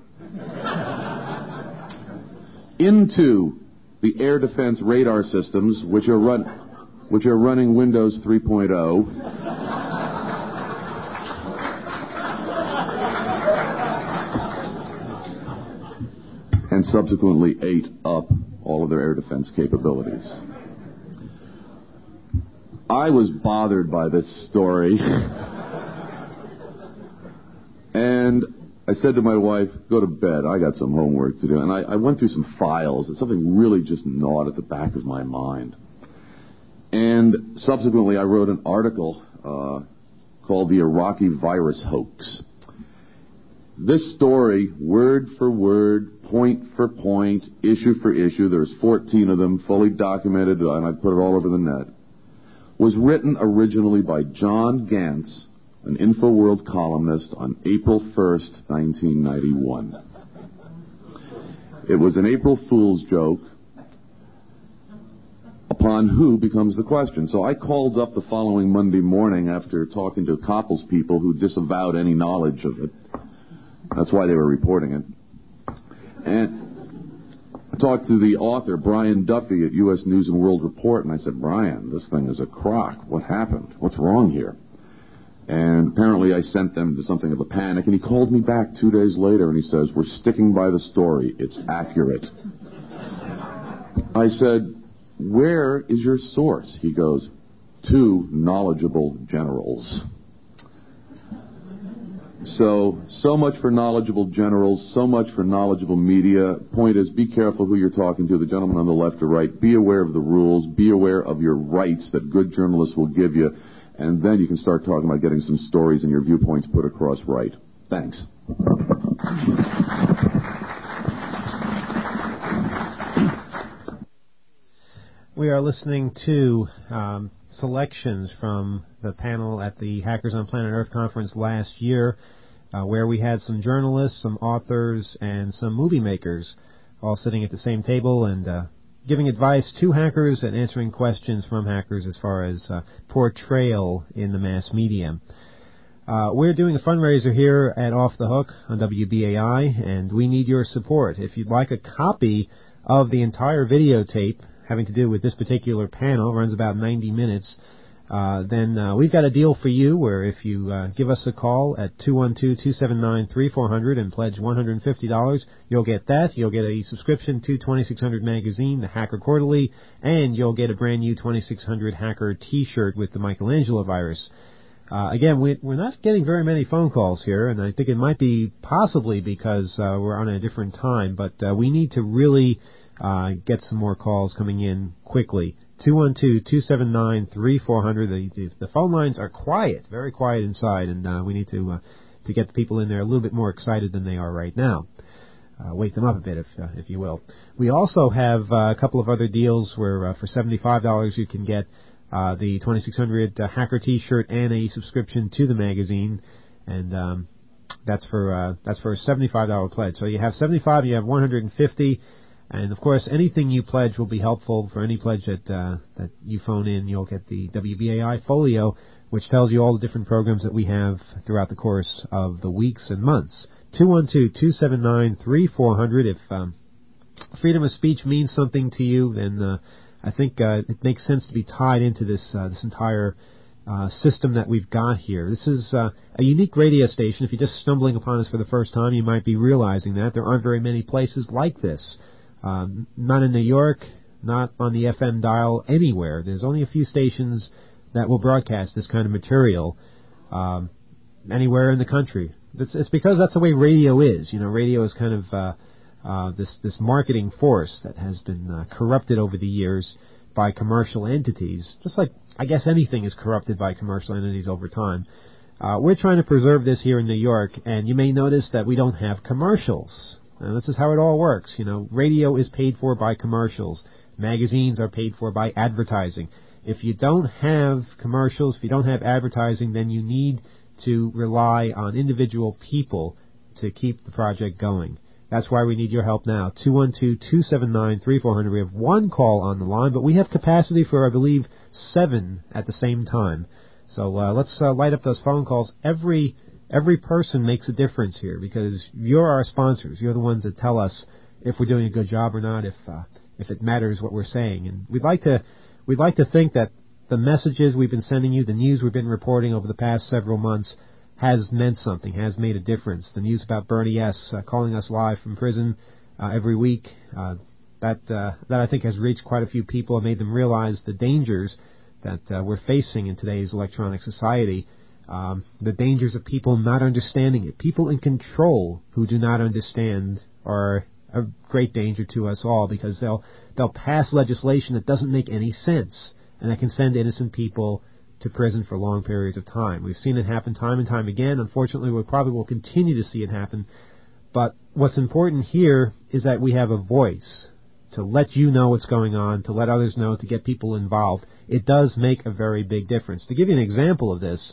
into the air defense radar systems, which are running Windows 3.0. And subsequently ate up all of their air defense capabilities. I was bothered by this story. And I said to my wife, go to bed, I got some homework to do. And I went through some files, and something really just gnawed at the back of my mind. And subsequently I wrote an article called The Iraqi Virus Hoax. This story, word for word, point for point, issue for issue, there's 14 of them, fully documented, and I put it all over the net, was written originally by John Gantz, an InfoWorld columnist, on April 1st, 1991. It was an April Fool's joke, upon who becomes the question. So I called up the following Monday morning after talking to Koppel's people who disavowed any knowledge of it. That's why they were reporting it. And I talked to the author, Brian Duffy, at U.S. News and World Report, and I said, Brian, this thing is a crock. What happened? What's wrong here? And apparently I sent them to something of a panic, and he called me back 2 days later, and he says, we're sticking by the story. It's accurate. I said, where is your source? He goes, 2 knowledgeable generals. So much for knowledgeable generals, so much for knowledgeable media. Point is, be careful who you're talking to, the gentleman on the left or right. Be aware of the rules. Be aware of your rights that good journalists will give you. And then you can start talking about getting some stories and your viewpoints put across right. Thanks. We are listening to selections from the panel at the Hackers on Planet Earth conference last year, where we had some journalists, some authors, and some movie makers all sitting at the same table and giving advice to hackers and answering questions from hackers as far as portrayal in the mass media. We're doing a fundraiser here at Off the Hook on WBAI, and we need your support. If you'd like a copy of the entire videotape having to do with this particular panel, runs about 90 minutes, then we've got a deal for you where if you give us a call at 212-279-3400 and pledge $150, you'll get that. You'll get a subscription to 2600 Magazine, the Hacker Quarterly, and you'll get a brand new 2600 Hacker T-shirt with the Michelangelo virus. Again, we're not getting very many phone calls here, and I think it might be possibly because we're on a different time, but we need to really get some more calls coming in quickly. 212-279-3400. The phone lines are quiet, very quiet inside, and we need to get the people in there a little bit more excited than they are right now. Wake them up a bit, if you will. We also have a couple of other deals where for $75 you can get the 2600 Hacker T-shirt and a subscription to the magazine, and that's for a $75 pledge. So you have $75, you have $150. And, of course, anything you pledge will be helpful. For any pledge that you phone in, you'll get the WBAI Folio, which tells you all the different programs that we have throughout the course of the weeks and months. 212-279-3400. If freedom of speech means something to you, then I think it makes sense to be tied into this entire system that we've got here. This is a unique radio station. If you're just stumbling upon us for the first time, you might be realizing that. There aren't very many places like this. Not in New York, not on the FM dial, anywhere. There's only a few stations that will broadcast this kind of material anywhere in the country. It's because that's the way radio is. You know, radio is kind of this marketing force that has been corrupted over the years by commercial entities, just like I guess anything is corrupted by commercial entities over time. We're trying to preserve this here in New York, and you may notice that we don't have commercials. And this is how it all works. You know, radio is paid for by commercials. Magazines are paid for by advertising. If you don't have commercials, if you don't have advertising, then you need to rely on individual people to keep the project going. That's why we need your help now. 212-279-3400. We have one call on the line, but we have capacity for, I believe, 7 at the same time. So let's light up those phone calls. Every person makes a difference here because you're our sponsors. You're the ones that tell us if we're doing a good job or not, if it matters what we're saying. And we'd like to think that the messages we've been sending you, the news we've been reporting over the past several months, has meant something, has made a difference. The news about Bernie S. Calling us live from prison every week, that I think has reached quite a few people and made them realize the dangers that we're facing in today's electronic society, the dangers of people not understanding it. People in control who do not understand are a great danger to us all because they'll pass legislation that doesn't make any sense and that can send innocent people to prison for long periods of time. We've seen it happen time and time again. Unfortunately, we probably will continue to see it happen. But what's important here is that we have a voice to let you know what's going on, to let others know, to get people involved. It does make a very big difference. To give you an example of this,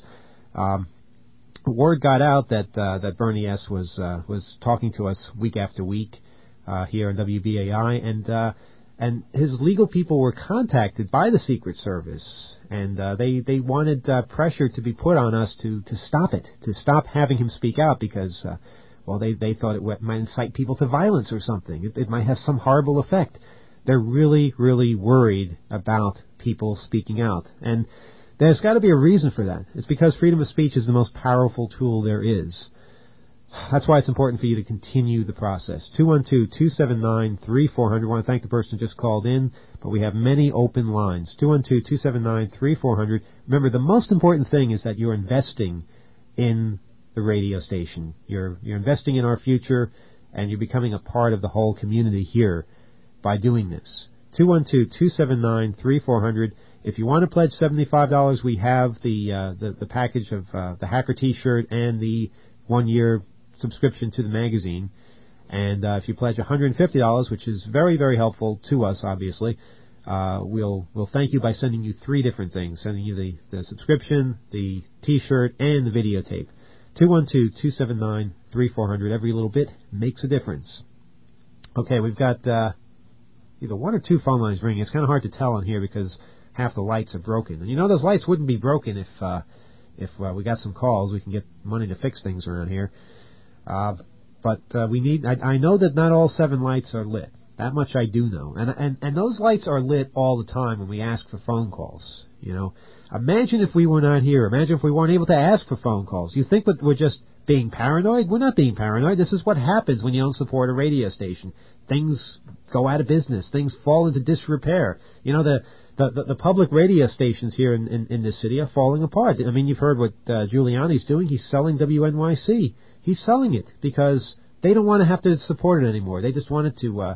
word got out that Bernie S. was talking to us week after week here on WBAI, and his legal people were contacted by the Secret Service, and they wanted pressure to be put on us to stop it, to stop having him speak out because, they thought it might incite people to violence or something. It might have some horrible effect. They're really, really worried about people speaking out. And there's got to be a reason for that. It's because freedom of speech is the most powerful tool there is. That's why it's important for you to continue the process. 212-279-3400. I want to thank the person who just called in, but we have many open lines. 212-279-3400. Remember, the most important thing is that you're investing in the radio station. You're investing in our future, and you're becoming a part of the whole community here by doing this. 212-279-3400. If you want to pledge $75, we have the package of the Hacker T-shirt and the 1-year subscription to the magazine. And if you pledge $150, which is very, very helpful to us, obviously, we'll thank you by sending you 3 different things, sending you the subscription, the T-shirt, and the videotape. 212-279-3400. Every little bit makes a difference. Okay, we've got either 1 or 2 phone lines ringing. It's kind of hard to tell on here because half the lights are broken. And you know those lights wouldn't be broken if we got some calls. We can get money to fix things around here. But we need. I know that not all 7 lights are lit. That much I do know. And those lights are lit all the time when we ask for phone calls. You know, imagine if we were not here. Imagine if we weren't able to ask for phone calls. You think that we're just being paranoid? We're not being paranoid. This is what happens when you don't support a radio station. Things go out of business. Things fall into disrepair. You know, the public radio stations here in this city are falling apart. I mean, you've heard what Giuliani's doing. He's selling WNYC. He's selling it because they don't want to have to support it anymore. They just want it to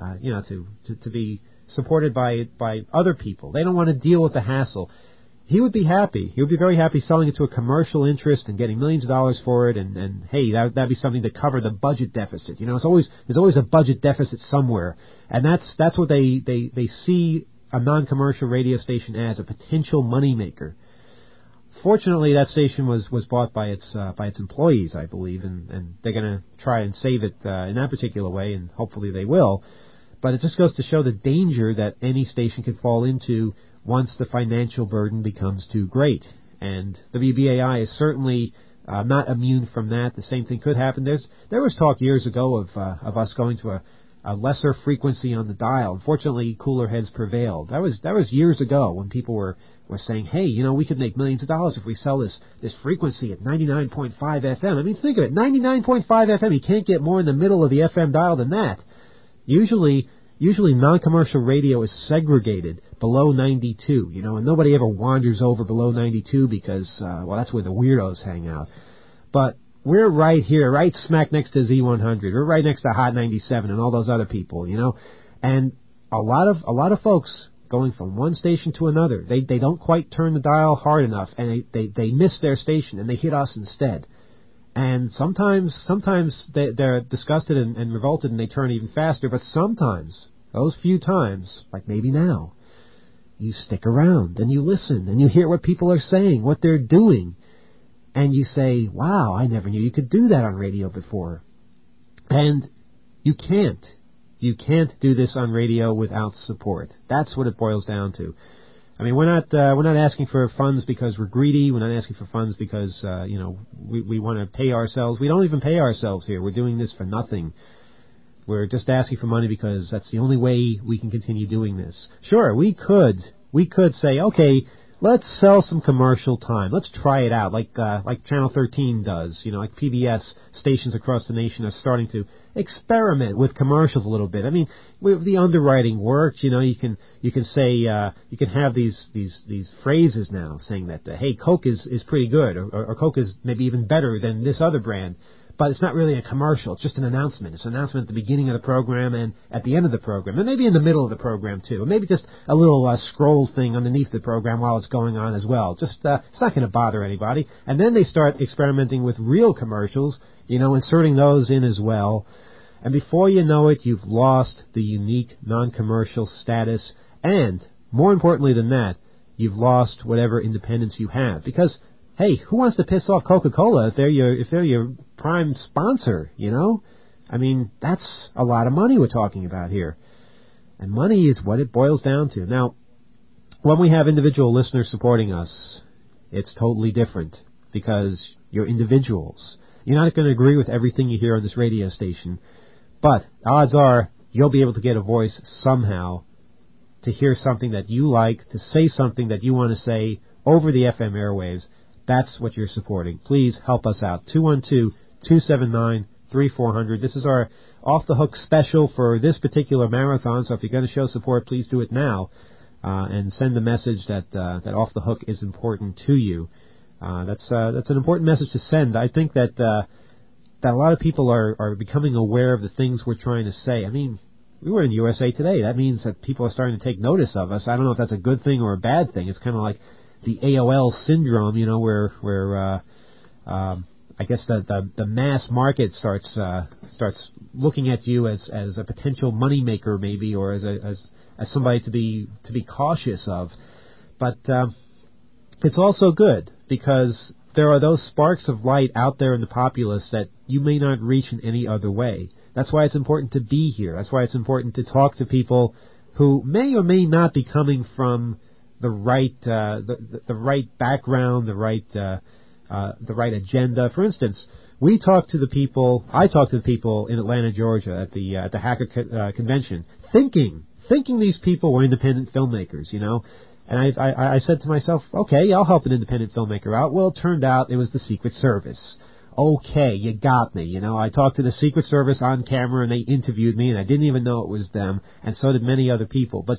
be supported by other people. They don't want to deal with the hassle. He would be happy. He would be very happy selling it to a commercial interest and getting millions of dollars for it. And hey, that'd be something to cover the budget deficit. You know, there's always a budget deficit somewhere, and that's what they see a non-commercial radio station as, a potential moneymaker. Fortunately, that station was bought by its employees, I believe, and they're going to try and save it in that particular way, and hopefully they will. But it just goes to show the danger that any station could fall into once the financial burden becomes too great. And WBAI is certainly not immune from that. The same thing could happen. There was talk years ago of us going to a lesser frequency on the dial. Unfortunately, cooler heads prevailed. That was years ago when people were saying, hey, you know, we could make millions of dollars if we sell this frequency at 99.5 FM. I mean, think of it, 99.5 FM. You can't get more in the middle of the FM dial than that. Usually non-commercial radio is segregated below 92, you know, and nobody ever wanders over below 92 because, that's where the weirdos hang out. But we're right here, right smack next to Z100. We're right next to Hot 97 and all those other people, you know. And a lot of folks going from one station to another. They don't quite turn the dial hard enough, and they miss their station, and they hit us instead. And sometimes they're disgusted and revolted, and they turn even faster. But sometimes, those few times, like maybe now, you stick around, and you listen, and you hear what people are saying, what they're doing, and you say, wow, I never knew you could do that on radio before. And you can't. You can't do this on radio without support. That's what it boils down to. I mean, we're not asking for funds because we're greedy. We're not asking for funds because we want to pay ourselves. We don't even pay ourselves here. We're doing this for nothing. We're just asking for money because that's the only way we can continue doing this. Sure, we could say, okay, let's sell some commercial time. Let's try it out, like Channel 13 does. Like PBS stations across the nation are starting to experiment with commercials a little bit. I mean, the underwriting works. You can say you can have these phrases now saying that hey, Coke is pretty good, or Coke is maybe even better than this other brand. But it's not really a commercial. It's just an announcement. It's an announcement at the beginning of the program and at the end of the program, and maybe in the middle of the program too, or maybe just a little scroll thing underneath the program while it's going on as well. Just it's not going to bother anybody. And then they start experimenting with real commercials, inserting those in as well. And before you know it, you've lost the unique non-commercial status, and more importantly than that, you've lost whatever independence you have. Because hey, who wants to piss off Coca-Cola if they're your prime sponsor, I mean, that's a lot of money we're talking about here. And money is what it boils down to. Now, when we have individual listeners supporting us, it's totally different because you're individuals. You're not going to agree with everything you hear on this radio station, but odds are you'll be able to get a voice somehow to hear something that you like, to say something that you want to say over the FM airwaves. That's what you're supporting. Please help us out. 212-279-3400. This is our Off the Hook special for this particular marathon, so if you're going to show support, please do it now and send the message that Off the Hook is important to you. That's an important message to send. I think that a lot of people are becoming aware of the things we're trying to say. I mean, we were in USA Today. That means that people are starting to take notice of us. I don't know if that's a good thing or a bad thing. It's kind of like the AOL syndrome, where I guess the mass market starts looking at you as a potential moneymaker, maybe, or as somebody to be cautious of. But it's also good because there are those sparks of light out there in the populace that you may not reach in any other way. That's why it's important to be here. That's why it's important to talk to people who may or may not be coming from the right background, the right agenda. For instance, I talked to the people in Atlanta, Georgia, at the Hacker convention, thinking these people were independent filmmakers, And I said to myself, okay, I'll help an independent filmmaker out. Well, it turned out it was the Secret Service. Okay, you got me. I talked to the Secret Service on camera, and they interviewed me, and I didn't even know it was them, and so did many other people. But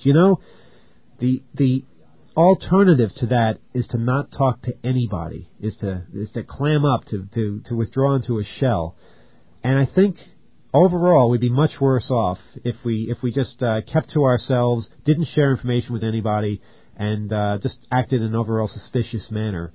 the alternative to that is to not talk to anybody, is to clam up, to withdraw into a shell. And I think overall we'd be much worse off if we just kept to ourselves, didn't share information with anybody, and just acted in an overall suspicious manner.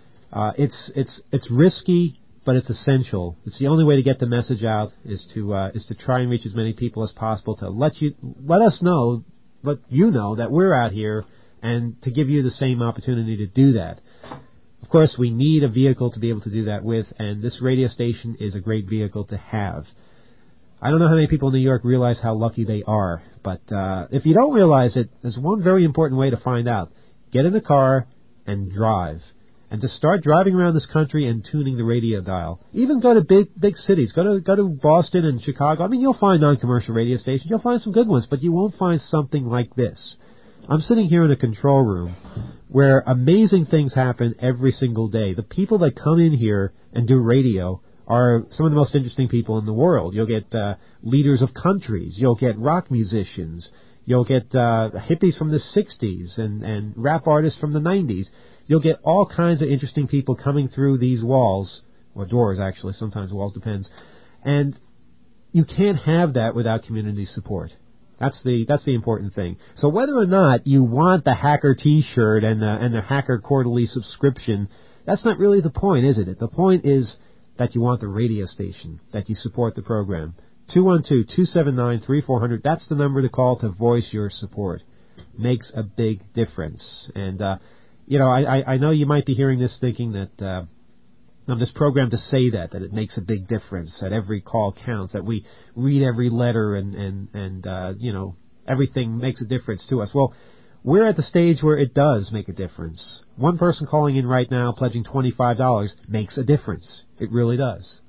It's risky, but it's essential. It's the only way to get the message out is to try and reach as many people as possible, to let you know that we're out here, and to give you the same opportunity to do that. Of course, we need a vehicle to be able to do that with, and this radio station is a great vehicle to have. I don't know how many people in New York realize how lucky they are, but if you don't realize it, there's one very important way to find out. Get in the car and drive. And to start driving around this country and tuning the radio dial. Even go to big cities. Go to Boston and Chicago. I mean, you'll find non-commercial radio stations. You'll find some good ones, but you won't find something like this. I'm sitting here in a control room where amazing things happen every single day. The people that come in here and do radio are some of the most interesting people in the world. You'll get leaders of countries. You'll get rock musicians. You'll get hippies from the 60s and rap artists from the 90s. You'll get all kinds of interesting people coming through these walls, or doors actually, sometimes walls, depends. And you can't have that without community support. That's the important thing. So whether or not you want the Hacker T-shirt and the Hacker Quarterly subscription, that's not really the point, is it? The point is that you want the radio station, that you support the program. 212-279-3400. That's the number to call to voice your support. Makes a big difference. And I know you might be hearing this thinking that I'm just programmed to say that it makes a big difference, that every call counts, that we read every letter and everything makes a difference to us. Well, we're at the stage where it does make a difference. One person calling in right now pledging $25 makes a difference. It really does.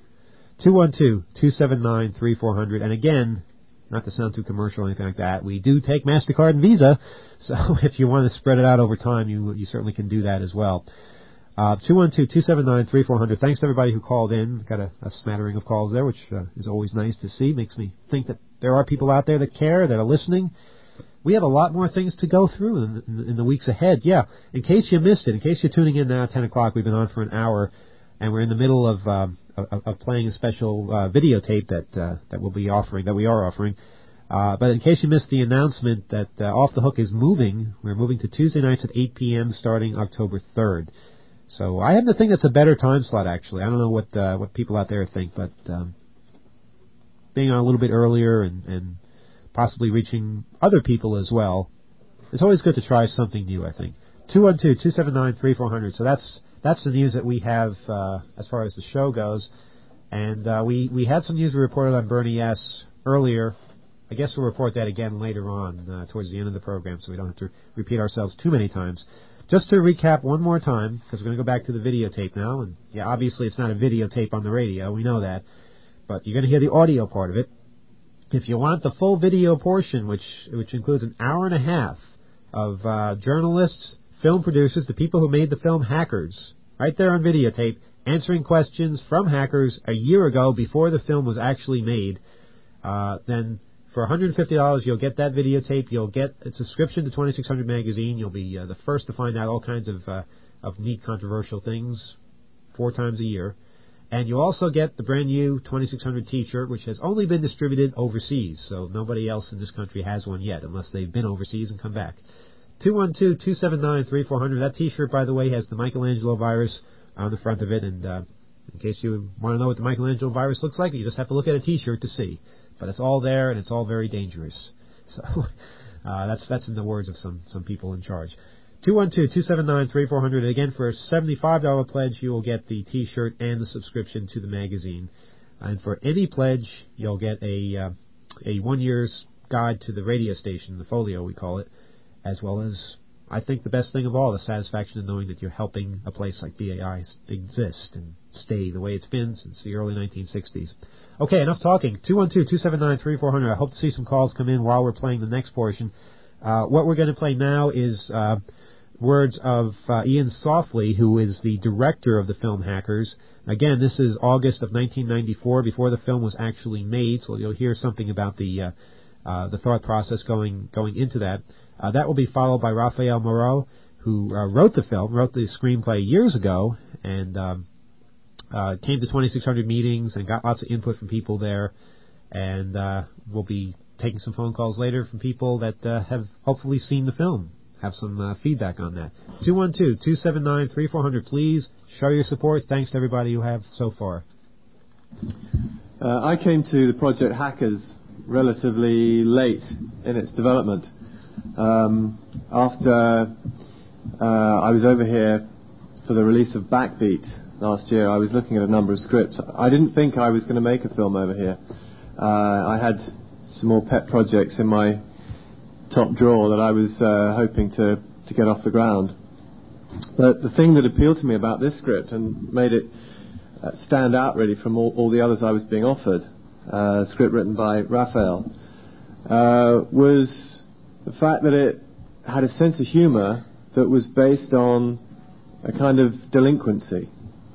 212-279-3400. And again, not to sound too commercial or anything like that, we do take MasterCard and Visa, so if you want to spread it out over time, you certainly can do that as well. 212-279-3400. Thanks to everybody who called in. Got a smattering of calls there, which is always nice to see. Makes me think that there are people out there that care, that are listening. We have a lot more things to go through in the weeks ahead. Yeah, in case you missed it, in case you're tuning in now at 10 o'clock, we've been on for an hour, and we're in the middle of playing a special videotape that we'll be offering, that we are offering. But in case you missed the announcement that Off the Hook is moving, we're moving to Tuesday nights at 8 p.m. starting October 3rd. So I happen to think that's a better time slot, actually. I don't know what people out there think, but being on a little bit earlier and possibly reaching other people as well, it's always good to try something new, I think. 212-279-3400. So that's the news that we have as far as the show goes. And we had some news we reported on Bernie S. earlier. I guess we'll report that again later on towards the end of the program, so we don't have to repeat ourselves too many times. Just to recap one more time, because we're going to go back to the videotape now, and yeah, obviously it's not a videotape on the radio, we know that, but you're going to hear the audio part of it. If you want the full video portion, which includes an hour and a half of journalists, film producers, the people who made the film Hackers, right there on videotape, answering questions from hackers a year ago before the film was actually made, then for $150, you'll get that videotape. You'll get a subscription to 2600 Magazine. You'll be the first to find out all kinds of neat, controversial things 4 times a year. And you'll also get the brand new 2600 T-shirt, which has only been distributed overseas. So nobody else in this country has one yet, unless they've been overseas and come back. 212-279-3400. That T-shirt, by the way, has the Michelangelo virus on the front of it. And in case you want to know what the Michelangelo virus looks like, you just have to look at a T-shirt to see. But it's all there, and it's all very dangerous. So that's in the words of some people in charge. 212-279-3400. Again, for a $75 pledge, you will get the T-shirt and the subscription to the magazine. And for any pledge, you'll get a 1 year's guide to the radio station, the folio we call it, as well as, I think, the best thing of all, the satisfaction of knowing that you're helping a place like BAI exist and stay the way it's been since the early 1960s. Okay, enough talking. 212-279-3400. I hope to see some calls come in while we're playing the next portion. What we're going to play now is words of Ian Softly, who is the director of the film Hackers. Again, this is August of 1994, before the film was actually made, so you'll hear something about the thought process going into that. That will be followed by Raphael Moreau, who wrote the screenplay years ago, and came to 2600 meetings and got lots of input from people there. And we'll be taking some phone calls later from people that have hopefully seen the film, have some feedback on that. 212-279-3400. Please show your support. Thanks to everybody who have so far. I came to the project Hackers relatively late in its development. After I was over here for the release of Backbeat last year, I was looking at a number of scripts. I didn't think I was going to make a film over here. I had some more pet projects in my top drawer that I was hoping to get off the ground. But the thing that appealed to me about this script and made it stand out really from all the others I was being offered, a script written by Raphael, was the fact that it had a sense of humour that was based on a kind of delinquency.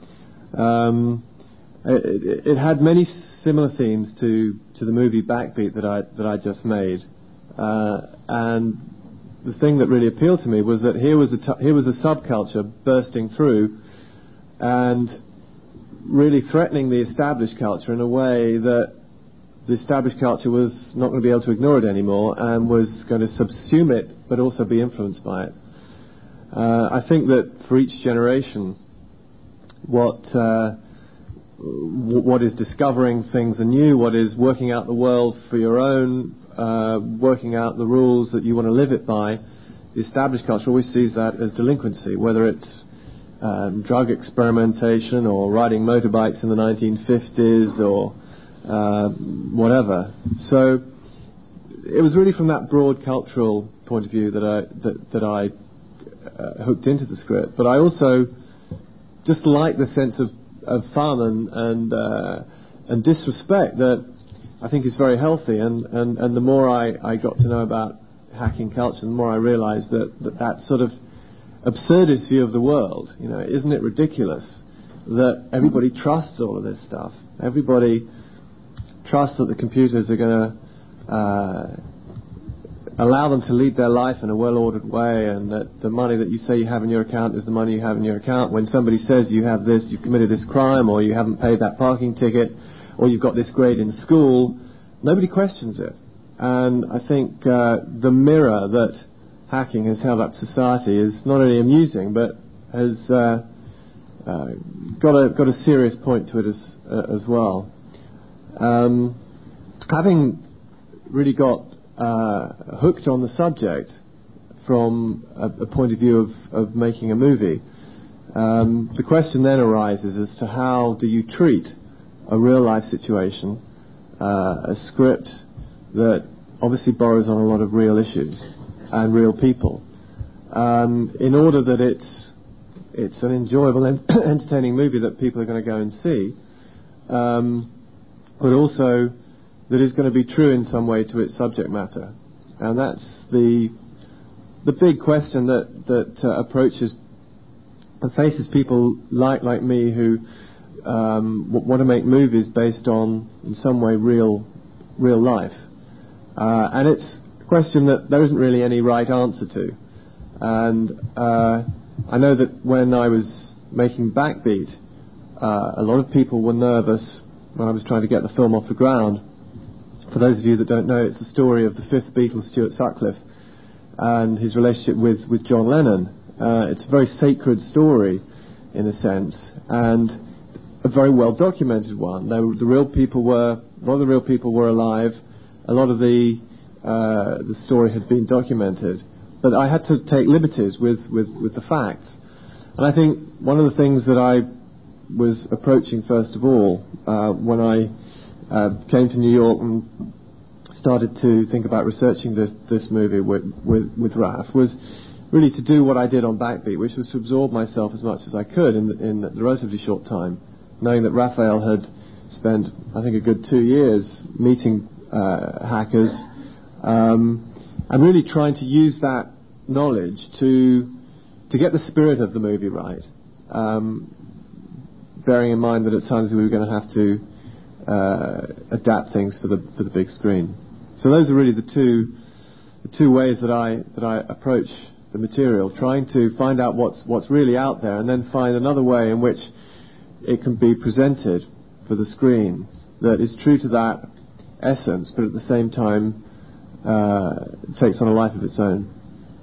It had many similar themes to the movie Backbeat that I just made, and the thing that really appealed to me was that here was a subculture bursting through and really threatening the established culture in a way that the established culture was not going to be able to ignore it anymore and was going to subsume it, but also be influenced by it. I think that for each generation, what is discovering things anew, what is working out the world for your own, working out the rules that you want to live it by, the established culture always sees that as delinquency, whether it's drug experimentation or riding motorbikes in the 1950s or whatever. So it was really from that broad cultural point of view that I hooked into the script. But I also just like the sense of fun and disrespect that I think is very healthy. And the more I got to know about hacking culture, the more I realized that sort of absurdist view of the world, isn't it ridiculous that everybody trusts all of this stuff? Everybody trusts that the computers are going to allow them to lead their life in a well-ordered way, and that the money that you say you have in your account is the money you have in your account. When somebody says you have this, you've committed this crime, or you haven't paid that parking ticket, or you've got this grade in school, nobody questions it. And I think the mirror that hacking has held up society is not only amusing, but has got a serious point to it as well. Having really got hooked on the subject from a point of view of making a movie, the question then arises as to how do you treat a real life situation, a script that obviously borrows on a lot of real issues and real people, in order that it's an enjoyable, entertaining movie that people are going to go and see, but also that is going to be true in some way to its subject matter. And that's the big question that approaches and faces people like me who want to make movies based on, in some way, real life. And it's a question that there isn't really any right answer to. And I know that when I was making Backbeat, a lot of people were nervous when I was trying to get the film off the ground. For those of you that don't know, it's the story of the fifth Beatle, Stuart Sutcliffe, and his relationship with John Lennon. It's a very sacred story, in a sense, and a very well documented one. A lot of the real people were alive. A lot of the story had been documented, but I had to take liberties with the facts. And I think one of the things that I was approaching first of all when I came to New York and started to think about researching this movie with Raph was really to do what I did on Backbeat, which was to absorb myself as much as I could in the relatively short time, knowing that Raphael had spent, I think, a good 2 years meeting hackers, and really trying to use that knowledge to get the spirit of the movie right, bearing in mind that at times we were going to have to adapt things for the big screen. So those are really the two ways that I approach the material, trying to find out what's really out there, and then find another way in which it can be presented for the screen that is true to that essence, but at the same time takes on a life of its own.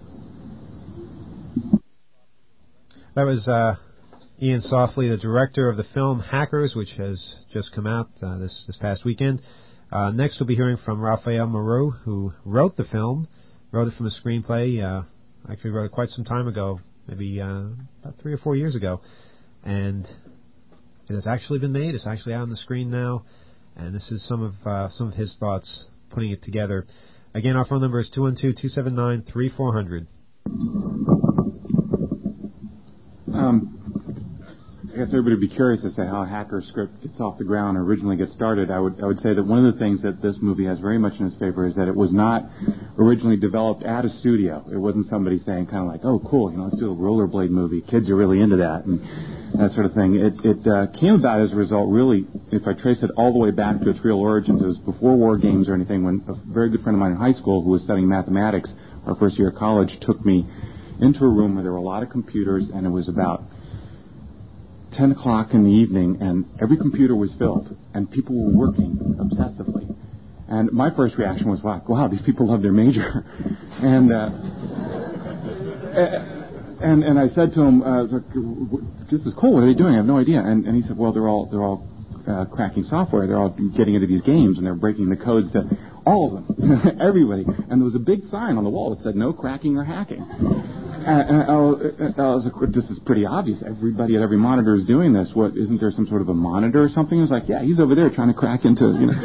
That was Ian Softly, the director of the film Hackers, which has just come out this past weekend. Next we'll be hearing from Raphael Moreau, who wrote the film, wrote it from a screenplay, actually wrote it quite some time ago, maybe about 3 or 4 years ago, and it has actually been made. It's actually out on the screen now, and this is some of his thoughts putting it together. Again, our phone number is 212-279-3400. I guess everybody would be curious as to how a hacker script gets off the ground or originally gets started. I would say that one of the things that this movie has very much in its favor is that it was not originally developed at a studio. It wasn't somebody saying kind of like, oh, cool, let's do a rollerblade movie. Kids are really into that and that sort of thing. It came about as a result, really, if I trace it all the way back to its real origins, it was before War Games or anything, when a very good friend of mine in high school who was studying mathematics, our first year of college, took me into a room where there were a lot of computers, and it was about 10 o'clock in the evening, and every computer was filled, and people were working obsessively. And my first reaction was, wow, these people love their major. And I said to him, this is cool, what are they doing? I have no idea. And he said, well, they're all cracking software. They're all getting into these games, and they're breaking the codes to all of them, everybody. And there was a big sign on the wall that said, no cracking or hacking. And I was like, this is pretty obvious. Everybody at every monitor is doing this. What, isn't there some sort of a monitor or something? I was like, yeah, he's over there trying to crack into,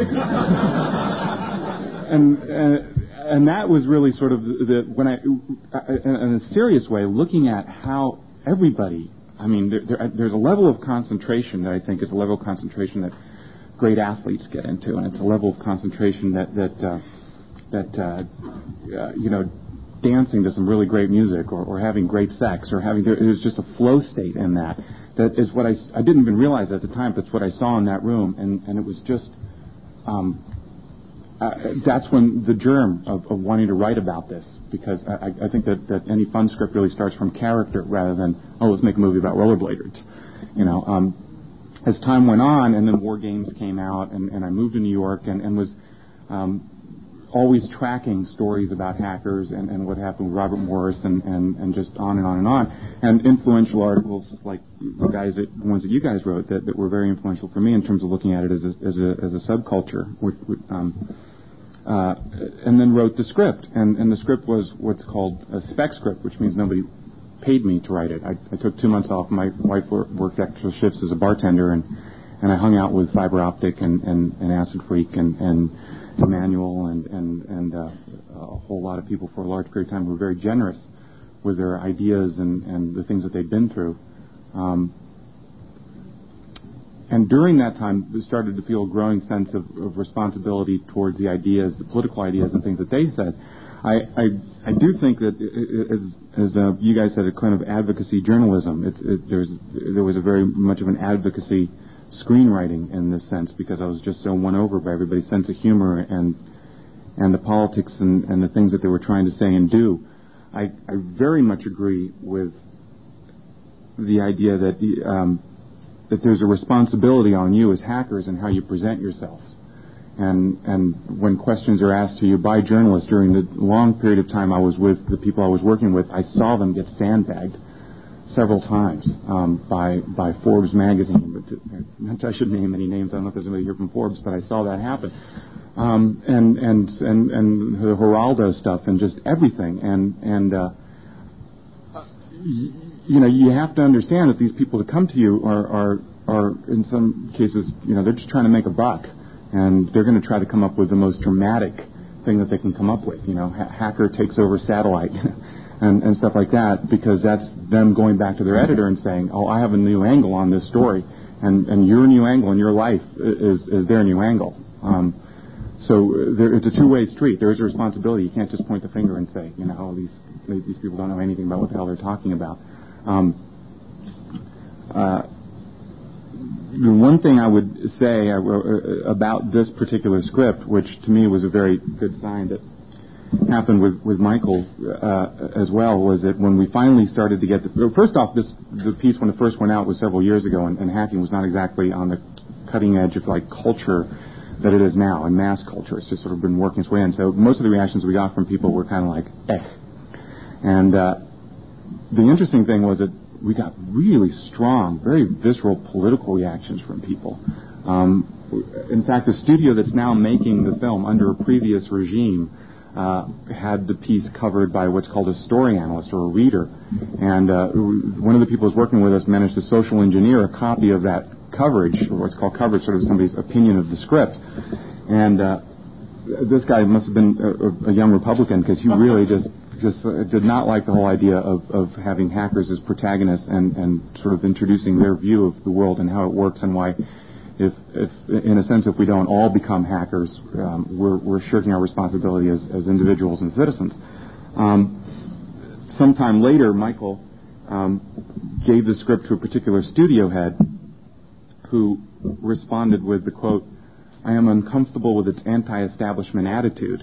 And that was really sort of when in a serious way, looking at how everybody, I mean, there's a level of concentration that I think is a level of concentration that great athletes get into, and it's a level of concentration that dancing to some really great music, or having great sex, or there's just a flow state in that. That is what I didn't even realize at the time, but it's what I saw in that room, and it was just. That's when the germ of wanting to write about this, because I think that any fun script really starts from character rather than, let's make a movie about rollerbladers. As time went on, and then War Games came out, and I moved to New York and was always tracking stories about hackers and what happened with Robert Morris and just on and on and on. And influential articles like the ones that you guys wrote that were very influential for me in terms of looking at it as a subculture. And then wrote the script. And the script was what's called a spec script, which means nobody paid me to write it. I took 2 months off. My wife worked extra shifts as a bartender, and I hung out with Fiber Optic and Acid Freak and Emmanuel and a whole lot of people for a large period of time who were very generous with their ideas and the things that they'd been through. And during that time, we started to feel a growing sense of responsibility towards the ideas, the political ideas and things that they said. I do think that, as you guys said, a kind of advocacy journalism. There was a very much of an advocacy screenwriting in this sense, because I was just so won over by everybody's sense of humor and the politics and the things that they were trying to say and do. I very much agree with the idea that that there's a responsibility on you as hackers and how you present yourselves. And when questions are asked to you by journalists during the long period of time I was with the people I was working with, I saw them get sandbagged several times by Forbes magazine. But I shouldn't name any names. I don't know if there's anybody here from Forbes, but I saw that happen. And the Geraldo stuff and just everything. You have to understand that these people that come to you are in some cases, they're just trying to make a buck, and they're going to try to come up with the most dramatic thing that they can come up with. Hacker takes over satellite and stuff like that, because that's them going back to their editor and saying, I have a new angle on this story, and your new angle in your life is their new angle. So it's a two-way street. There is a responsibility. You can't just point the finger and say, these people don't know anything about what the hell they're talking about. The one thing I would say about this particular script, which to me was a very good sign that happened with Michael as well, was that when we finally started to get first off, the piece when it first went out was several years ago, and hacking was not exactly on the cutting edge of culture that it is now, and mass culture. It's just sort of been working its way in. So most of the reactions we got from people were kind of like, And the interesting thing was that we got really strong, very visceral political reactions from people. In fact, the studio that's now making the film under a previous regime had the piece covered by what's called a story analyst or a reader. And one of the people who's working with us managed to social engineer a copy of that coverage, or what's called coverage, sort of somebody's opinion of the script. And this guy must have been a young Republican, because he really just did not like the whole idea of having hackers as protagonists and sort of introducing their view of the world and how it works, and why, if in a sense, if we don't all become hackers, we're shirking our responsibility as individuals and citizens. Sometime later, Michael gave the script to a particular studio head who responded with the quote, "I am uncomfortable with its anti-establishment attitude."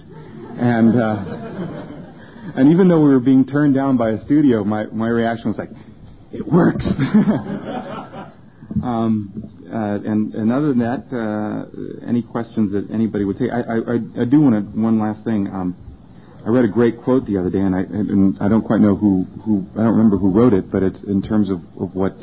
And even though we were being turned down by a studio, my reaction was like, it works. And other than that, any questions that anybody would say? I do want to, one last thing. I read a great quote the other day, and I don't quite know who I don't remember who wrote it, but it's in terms of what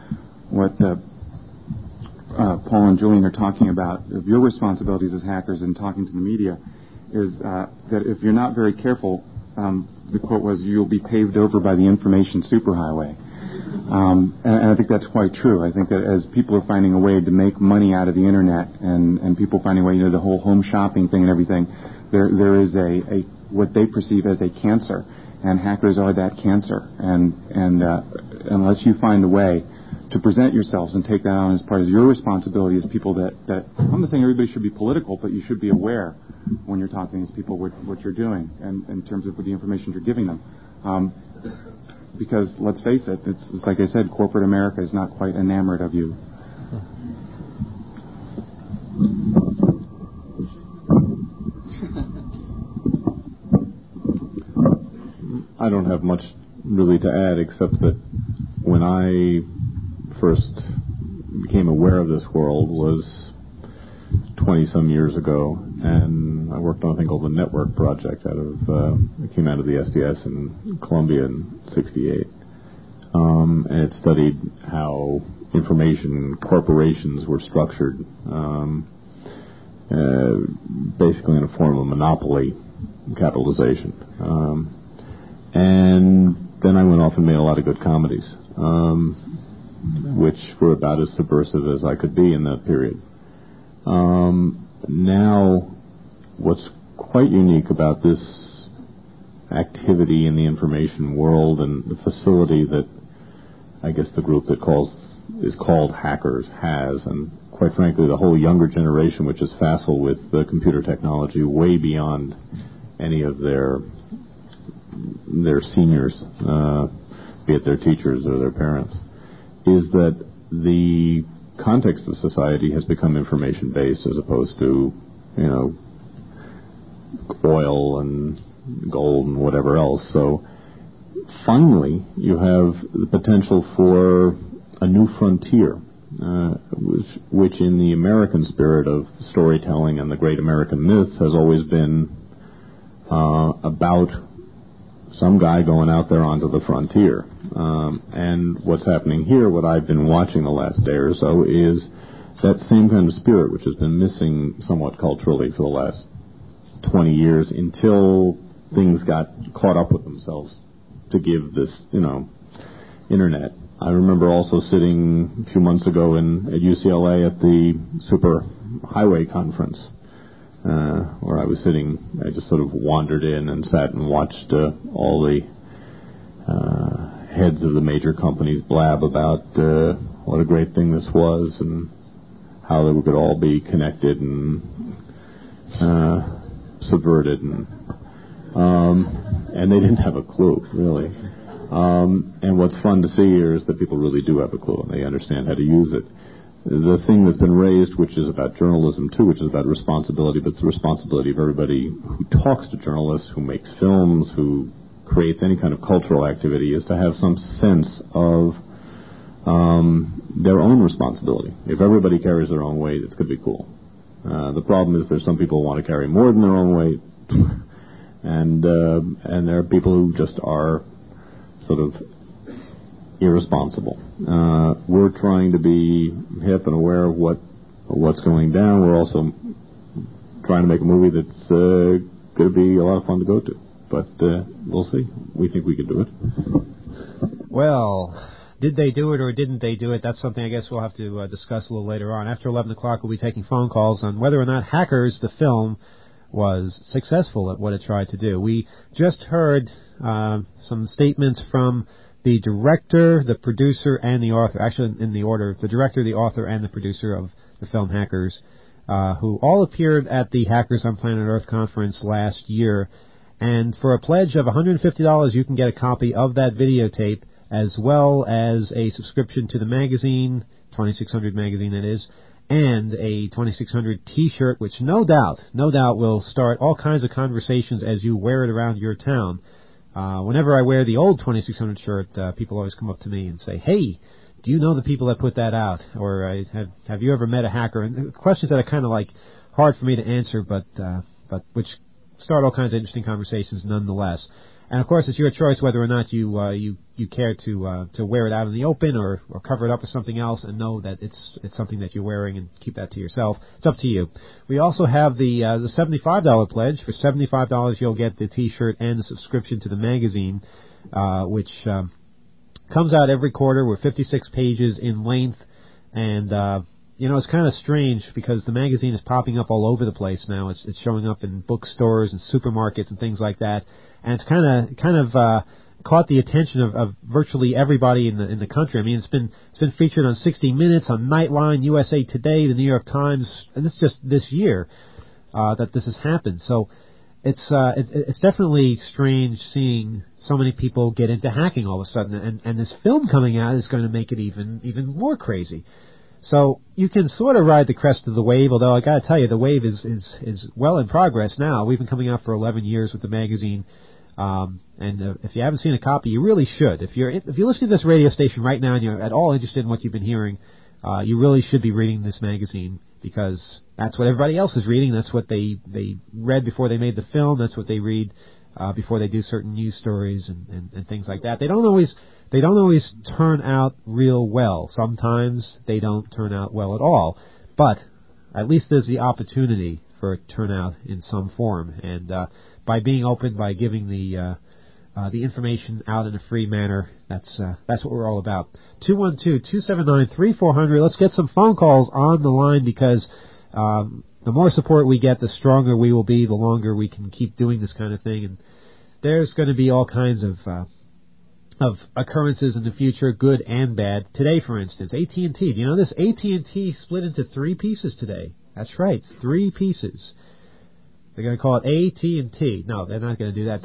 Paul and Julian are talking about, of your responsibilities as hackers and talking to the media, is that if you're not very careful, the quote was, you'll be paved over by the information superhighway. And I think that's quite true. I think that as people are finding a way to make money out of the internet, and people finding a way, the whole home shopping thing and everything, there is a what they perceive as a cancer, and hackers are that cancer. And unless you find a way to present yourselves and take that on as part of your responsibility as people that I'm not saying everybody should be political, but you should be aware when you're talking to these people what you're doing, and in terms of the information you're giving them. Because let's face it, it's like I said, corporate America is not quite enamored of you. I don't have much really to add, except that when I first became aware of this world was 20-some years ago, and I worked on a thing called the Network Project. It came out of the SDS in Columbia in '68, and it studied how information corporations were structured, basically in a form of monopoly capitalization. And then I went off and made a lot of good comedies, which were about as subversive as I could be in that period. Now, what's quite unique about this activity in the information world and the facility that I guess the group that is called Hackers has, and quite frankly the whole younger generation, which is facile with computer technology way beyond any of their seniors, be it their teachers or their parents, is that the context of society has become information-based as opposed to, oil and gold and whatever else. So finally, you have the potential for a new frontier, which in the American spirit of storytelling and the great American myths has always been about some guy going out there onto the frontier. And what's happening here, what I've been watching the last day or so, is that same kind of spirit which has been missing somewhat culturally for the last 20 years until things got caught up with themselves to give this, internet. I remember also sitting a few months ago at UCLA at the Super Highway Conference, where I was sitting. I just sort of wandered in and sat and watched all the heads of the major companies blab about what a great thing this was and how they could all be connected and subverted, and they didn't have a clue, really. And what's fun to see here is that people really do have a clue and they understand how to use it. The thing that's been raised, which is about journalism too, which is about responsibility, but it's the responsibility of everybody who talks to journalists, who makes films, who creates any kind of cultural activity, is to have some sense of their own responsibility. If everybody carries their own weight, it's going to be cool. The problem is there's some people who want to carry more than their own weight, and there are people who just are sort of irresponsible. We're trying to be hip and aware of what's going down. We're also trying to make a movie that's going to be a lot of fun to go to. But we'll see. We think we can do it. Well, did they do it or didn't they do it? That's something I guess we'll have to discuss a little later on. After 11 o'clock, we'll be taking phone calls on whether or not Hackers, the film, was successful at what it tried to do. We just heard some statements from the director, the producer, and the author, actually in the order, the director, the author, and the producer of the film Hackers, who all appeared at the Hackers on Planet Earth conference last year. And for a pledge of $150, you can get a copy of that videotape, as well as a subscription to the magazine, 2600 magazine that is, and a 2600 T-shirt, which no doubt will start all kinds of conversations as you wear it around your town. Whenever I wear the old 2600 shirt, people always come up to me and say, "Hey, Do you know the people that put that out, or have you ever met a hacker? And questions that are kind of like hard for me to answer, but which start all kinds of interesting conversations nonetheless. And of course, it's your choice whether or not you care to wear it out in the open or cover it up with something else and know that it's something that you're wearing and keep that to yourself. It's up to you. We also have the $75 pledge. For $75, you'll get the T-shirt and the subscription to the magazine, which comes out every quarter. We're 56 pages in length, and it's kind of strange because the magazine is popping up all over the place now. It's showing up in bookstores and supermarkets and things like that, and it's kind of caught the attention of virtually everybody in the country. I mean, it's been featured on 60 Minutes, on Nightline, USA Today, the New York Times, and it's just this year that this has happened. So it's definitely strange seeing so many people get into hacking all of a sudden, and this film coming out is going to make it even more crazy. So you can sort of ride the crest of the wave, although I got to tell you, the wave is well in progress now. We've been coming out for 11 years with the magazine, and if you haven't seen a copy, you really should. If you're listening to this radio station right now and you're at all interested in what you've been hearing, you really should be reading this magazine, because that's what everybody else is reading. That's what they read before they made the film. That's what they read before they do certain news stories and things like that. They don't always turn out real well. Sometimes they don't turn out well at all. But at least there's the opportunity for it to turn out in some form. And by being open, by giving the information out in a free manner, that's what we're all about. 212-279-3400. Let's get some phone calls on the line, because the more support we get, the stronger we will be, the longer we can keep doing this kind of thing. And there's going to be all kinds of occurrences in the future, good and bad. Today, for instance, AT&T. Do you know this? AT&T split into 3 pieces today. That's right, 3 pieces. They're going to call it AT&T. No, they're not going to do that.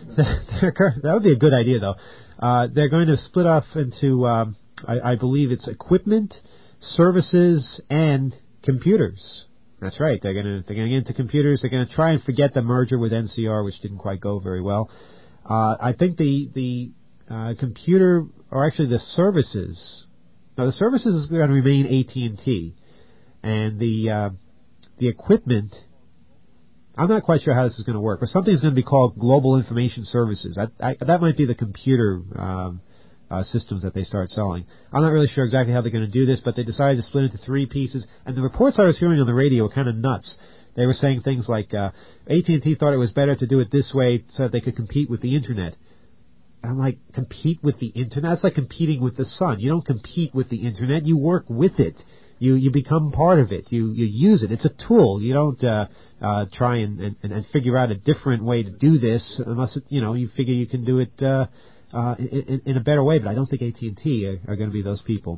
That would be a good idea, though. They're going to split off into, I believe it's equipment, services, and computers. That's right. They're going to get into computers. They're going to try and forget the merger with NCR, which didn't quite go very well. I think the computer, or actually the services. Now, the services is going to remain AT&T, and the equipment, I'm not quite sure how this is going to work, but something's going to be called Global Information Services. That might be the computer systems that they start selling. I'm not really sure exactly how they're going to do this, but they decided to split into 3 pieces, and the reports I was hearing on the radio were kind of nuts. They were saying things like AT&T thought it was better to do it this way so that they could compete with the Internet. I'm like, compete with the Internet? It's like competing with the sun. You don't compete with the Internet. You work with it. You become part of it. You use it. It's a tool. You don't try and figure out a different way to do this unless you figure you can do it in a better way. But I don't think AT&T are going to be those people.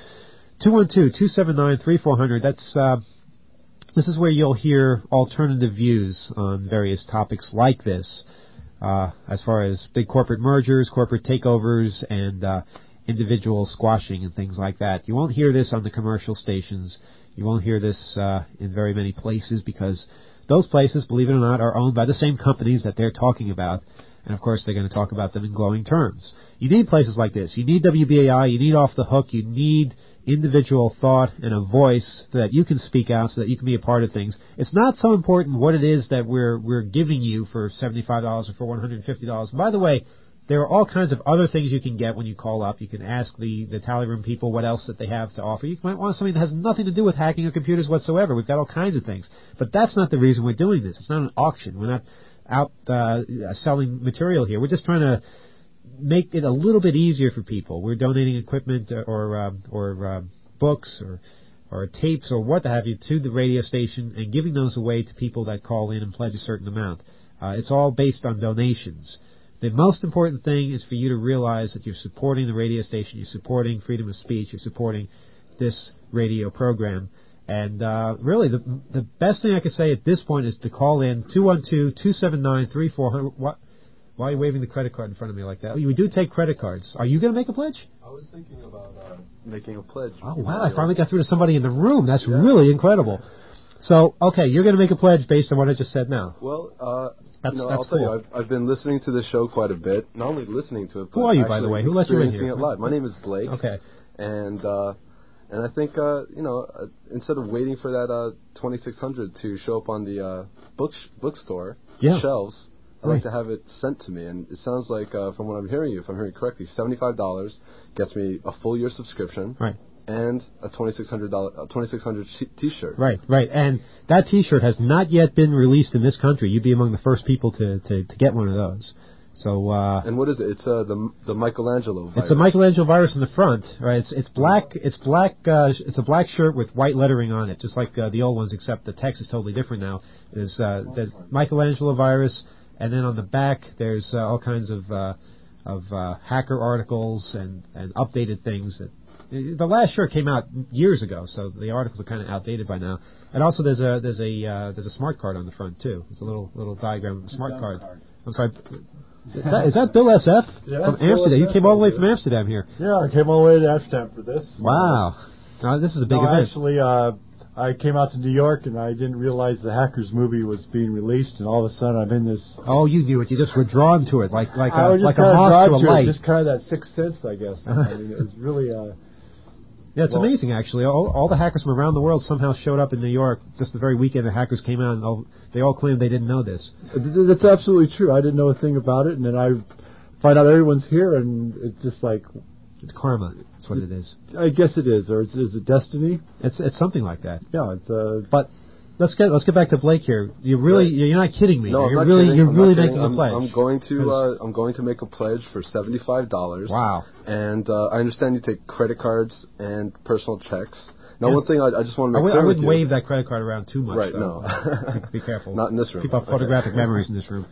212-279-3400. This is where you'll hear alternative views on various topics like this. As far as big corporate mergers, corporate takeovers, and individual squashing and things like that. You won't hear this on the commercial stations. You won't hear this in very many places, because those places, believe it or not, are owned by the same companies that they're talking about. And, of course, they're going to talk about them in glowing terms. You need places like this. You need WBAI. You need Off the Hook. You need individual thought and a voice so that you can speak out, so that you can be a part of things. It's not so important what it is that we're giving you for $75 or for $150. By the way, there are all kinds of other things you can get when you call up. You can ask the Tally Room people what else that they have to offer. You might want something that has nothing to do with hacking or computers whatsoever. We've got all kinds of things. But that's not the reason we're doing this. It's not an auction. We're not out selling material here. We're just trying to make it a little bit easier for people. We're donating equipment or books or tapes or what have you to the radio station and giving those away to people that call in and pledge a certain amount. It's all based on donations. The most important thing is for you to realize that you're supporting the radio station, you're supporting freedom of speech, you're supporting this radio program. And really, the best thing I can say at this point is to call in 212-279-3400. Why are you waving the credit card in front of me like that? Oh, we do take credit cards. Are you going to make a pledge? I was thinking about making a pledge. Oh, wow, I finally got through to somebody in the room. That's really incredible. So, okay, you're going to make a pledge based on what I just said now. Well, that's I'll tell you, I've been listening to the show quite a bit. Not only listening to it, but who are you, by the way? Who let you in here? It live. My name is Blake. Okay. and I think instead of waiting for that 2600 to show up on the bookstore shelves, I'd like to have it sent to me. And it sounds like from what I'm hearing you, if I'm hearing correctly, $75 gets me a full year subscription. Right. And a $2,600 T-shirt. Right. And that T-shirt has not yet been released in this country. You'd be among the first people to get one of those. So. And what is it? It's the Michelangelo virus. It's a Michelangelo virus in the front, right? It's black. It's black. It's a black shirt with white lettering on it, just like the old ones, except the text is totally different now. There's Michelangelo virus, and then on the back there's all kinds of hacker articles and updated things that. The last shirt came out years ago, so the articles are kind of outdated by now. And also there's a smart card on the front too. There's a little diagram of the smart card. I'm sorry. Is that Bill SF from Amsterdam? You came all the way from Amsterdam here. Yeah, I came all the way to Amsterdam for this. Wow. This is a big event. Actually, I came out to New York and I didn't realize the Hackers movie was being released, and all of a sudden I'm in this. Oh, you knew it. You just were drawn to it, like a moth to a light. Just kind of that sixth sense, I guess. I mean, it was really. Yeah, it's amazing, actually. All the hackers from around the world somehow showed up in New York just the very weekend the hackers came out, and they all claimed they didn't know this. That's absolutely true. I didn't know a thing about it, and then I find out everyone's here, and it's just like... It's karma. That's what it is. I guess it is. Or is it destiny? It's something like that. Yeah, it's... But... Let's get back to Blake here. You're not kidding me. No, you're really making a pledge. I'm going to make a pledge for $75. Wow. And I understand you take credit cards and personal checks. Now, one thing I just want to make clear I wouldn't wave that credit card around too much. Right. Though. No. Be careful. Not in this room. Keep our photographic memories in this room.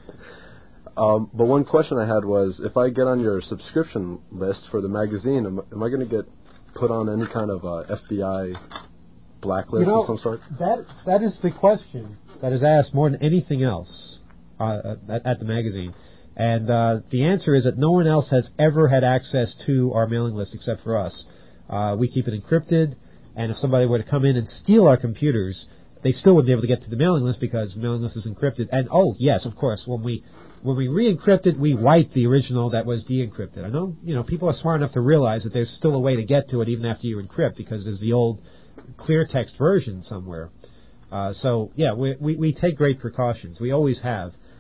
But one question I had was, if I get on your subscription list for the magazine, am I going to get put on any kind of FBI blacklist of some sort? That is the question that is asked more than anything else at the magazine. And the answer is that no one else has ever had access to our mailing list except for us. We keep it encrypted, and if somebody were to come in and steal our computers, they still wouldn't be able to get to the mailing list because the mailing list is encrypted. And yes, of course, when we re-encrypt it, we wipe the original that was de-encrypted. I know people are smart enough to realize that there's still a way to get to it even after you encrypt, because there's the old clear text version somewhere. So yeah, we take great precautions. We always have.